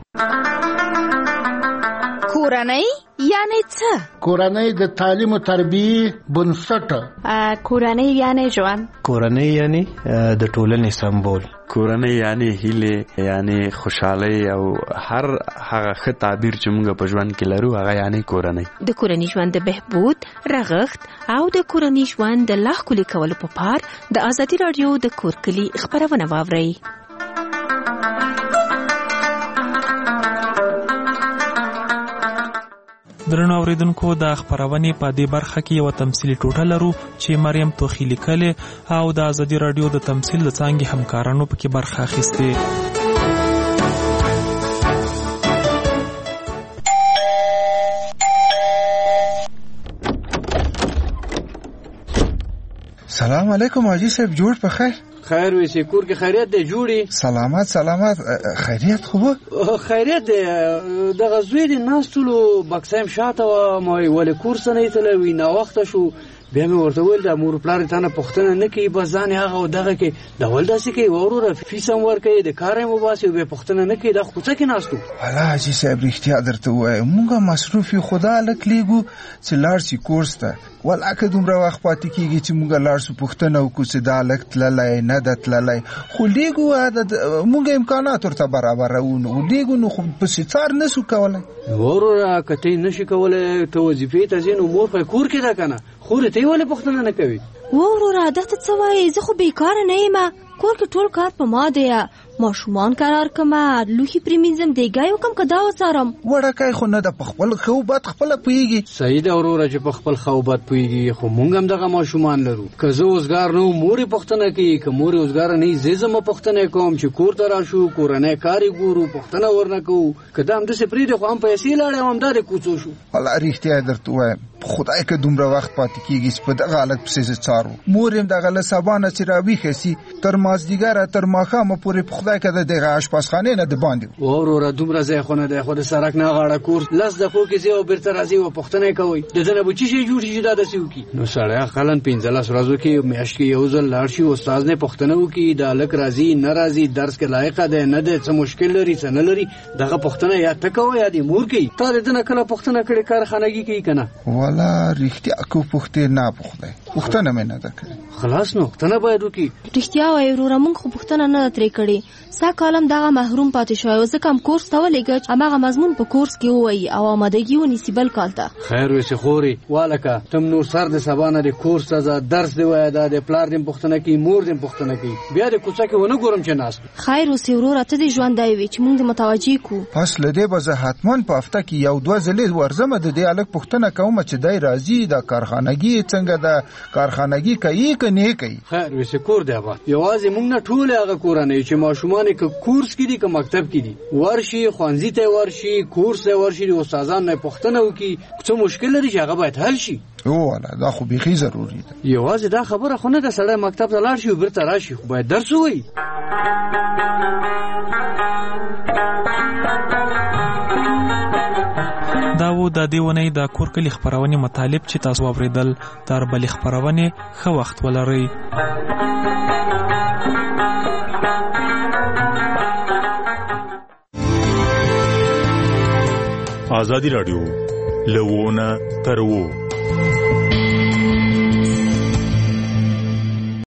کورنۍ یعنی څه کورنۍ د تعلیم او تربیه بنسټ کورنۍ یعنی ژوند کورنۍ یعنی د ټولنې سمبول کورنۍ یعنی هیله یعنی خوشحالي او هر هغه ښه تعبیر چې موږ په ژوند کې لرو هغه یعنی کورنۍ د کورنۍ ژوند د بهبود رغښت او د کورنۍ ژوند د لا ښکلي کولو په پار د ازادي رادیو د کور کلی خبرونه واورئ درنو اوریدونکو د خبرونې په دې برخه کې یو تمثيلي ټوټه لرو چې مریم توخی لیکلې او د ازادي رادیو د تمثيل د څنګه همکارانو پکې برخه اخیسته. سلام علیکم حاجی صاحب جوړ په خیر خیر وي چې کور کې خیریت دی جوړي سلامات سلامات خیریت خو خیریت دی د غزوی دی ناس ټولو بکسایم شاته و ما ول کور سنې تلوي نا وخت شو بیا مې ورته ویل د مور پلار ته نه پښتنه نه کوي بس ځان هغه دغه کې د ولداسي کوي وروره فیسم ورکوي د کارم وباسي به پښتنه نه کوي د خوڅه کې ناستو والا حاجی صاحب رښتیا درته وایم مونږه مصروف خدا لکلیګو چې لاړ شي کورس ته ولکه دومره وخت پاتې کیږي چې مونږه لاړ شو پښتنه وکړو چې دا لکت لای نه دت لای خو لیګو مونږه امکانات ورته برابرونه لیګو نو خو په سیتار نسو کولای وروره کته نشي کولای ته وظیفه ته زین امور په کور کې دا کنه خو ته ولې پښتنه نه کوي وروره عادت څه وایي زه خو بیکار نه یم کور کې ټول کار په ما دی ماشومان قرار کما لوخي پریمینزم دیګای وکم کدا وسارم وړکای خو نه د خپل خوبات خپل پویږي سید اورور چې په خپل خوبات پویږي خو مونږ هم دغه ماشومان لرو که زه اوسګار نو موري پښتنه کوي که موري اوسګار نه زیزم پښتنه کوم چې کور ته راشو کورنۍ کاری ګورو پښتنه ورنه کو کدا هم د سپری د خو هم پیسې لاړې هم دار کوڅو شو الله رښتیا درته وایم خدای که دومره وخت پاتې کیږي چې په دغه حالت پسې څارو مورم دغه له سبانه چې راوي خسي تر مازدیګره تر ماخامه پورې په خدای کده دغه آشپزخانه نه د باندې وروره دومره ځای خو نه دی خو د سرک نه غاړه کور لس دقیقو کې زه او بیرته راځي او پښتنه کوي د دنه بچی شي جوړ شي دا د سیو کی نو سړی خلن پنځلس ورځو کې میاشت کې یو ځل لاړ شي استاد نه پښتنه وکي د الک راځي ناراضي درس کې لایق ده نه ده څه مشکل لري څه نه لري دغه پښتنه یا تکوي یا د مور کې ته دنه کله پښتنه کړي کارخانګي کوي کنه والا رښتیا کو پښتنه نه پښتنه پښتنه مې نه ده کړې خلاص نو پښتنه باید وکي رښتیا وای ورور مونږ خو پښتنه نه ترې کړي سا کالم دغه محروم پاتې شوی او ځکه هم کورس ته ولېږه هماغه مضمون په کورس کې ووایي او آمادګي ونیسي بل کال ته. خیر وسې خورې والکه تم نور سر د سبا نه د کورس ته ځه، درس دې وایه، دا د پلار دې پوښتنه کوي، مور دې پوښتنه کوي، بیا د کوڅه کې ونه ګورم چې ناست. خیر وسې وروره ته دې ژوندی وي چې موږ دې متوجه کړو. پس له دې به زه حتما په هفته کې یو دوه ځلې ورځم د دې هلک پوښتنه کوم چې دی راځي، دا کارخانګي څنګه ده، کارخانګي کوي که نه کوي. خیر وسې کور دی ابا، یوازې موږ نه ټول هغه کورنۍ چې ماشومان یې که کورس کې دي که مکتب کې دي ورشي، ښوونځي ته ورشي، کورس ته ورشي، د استادانو نه پوښتنه وکړي، څه مشکل لري چې هغه باید حل شي. او والا دا خو بیخي ضروري ده. یوازې دا خبره خو نه ده سړی مکتب ته لاړ شي او بیرته راشي، خو باید درس ووایي. دا و د دې ونې د کور کلي خپرونې مطالب چې تاسو واورېدل. تر بلې خپرونې ښه وخت ولرئ. آزادی راډیو له ونه تر و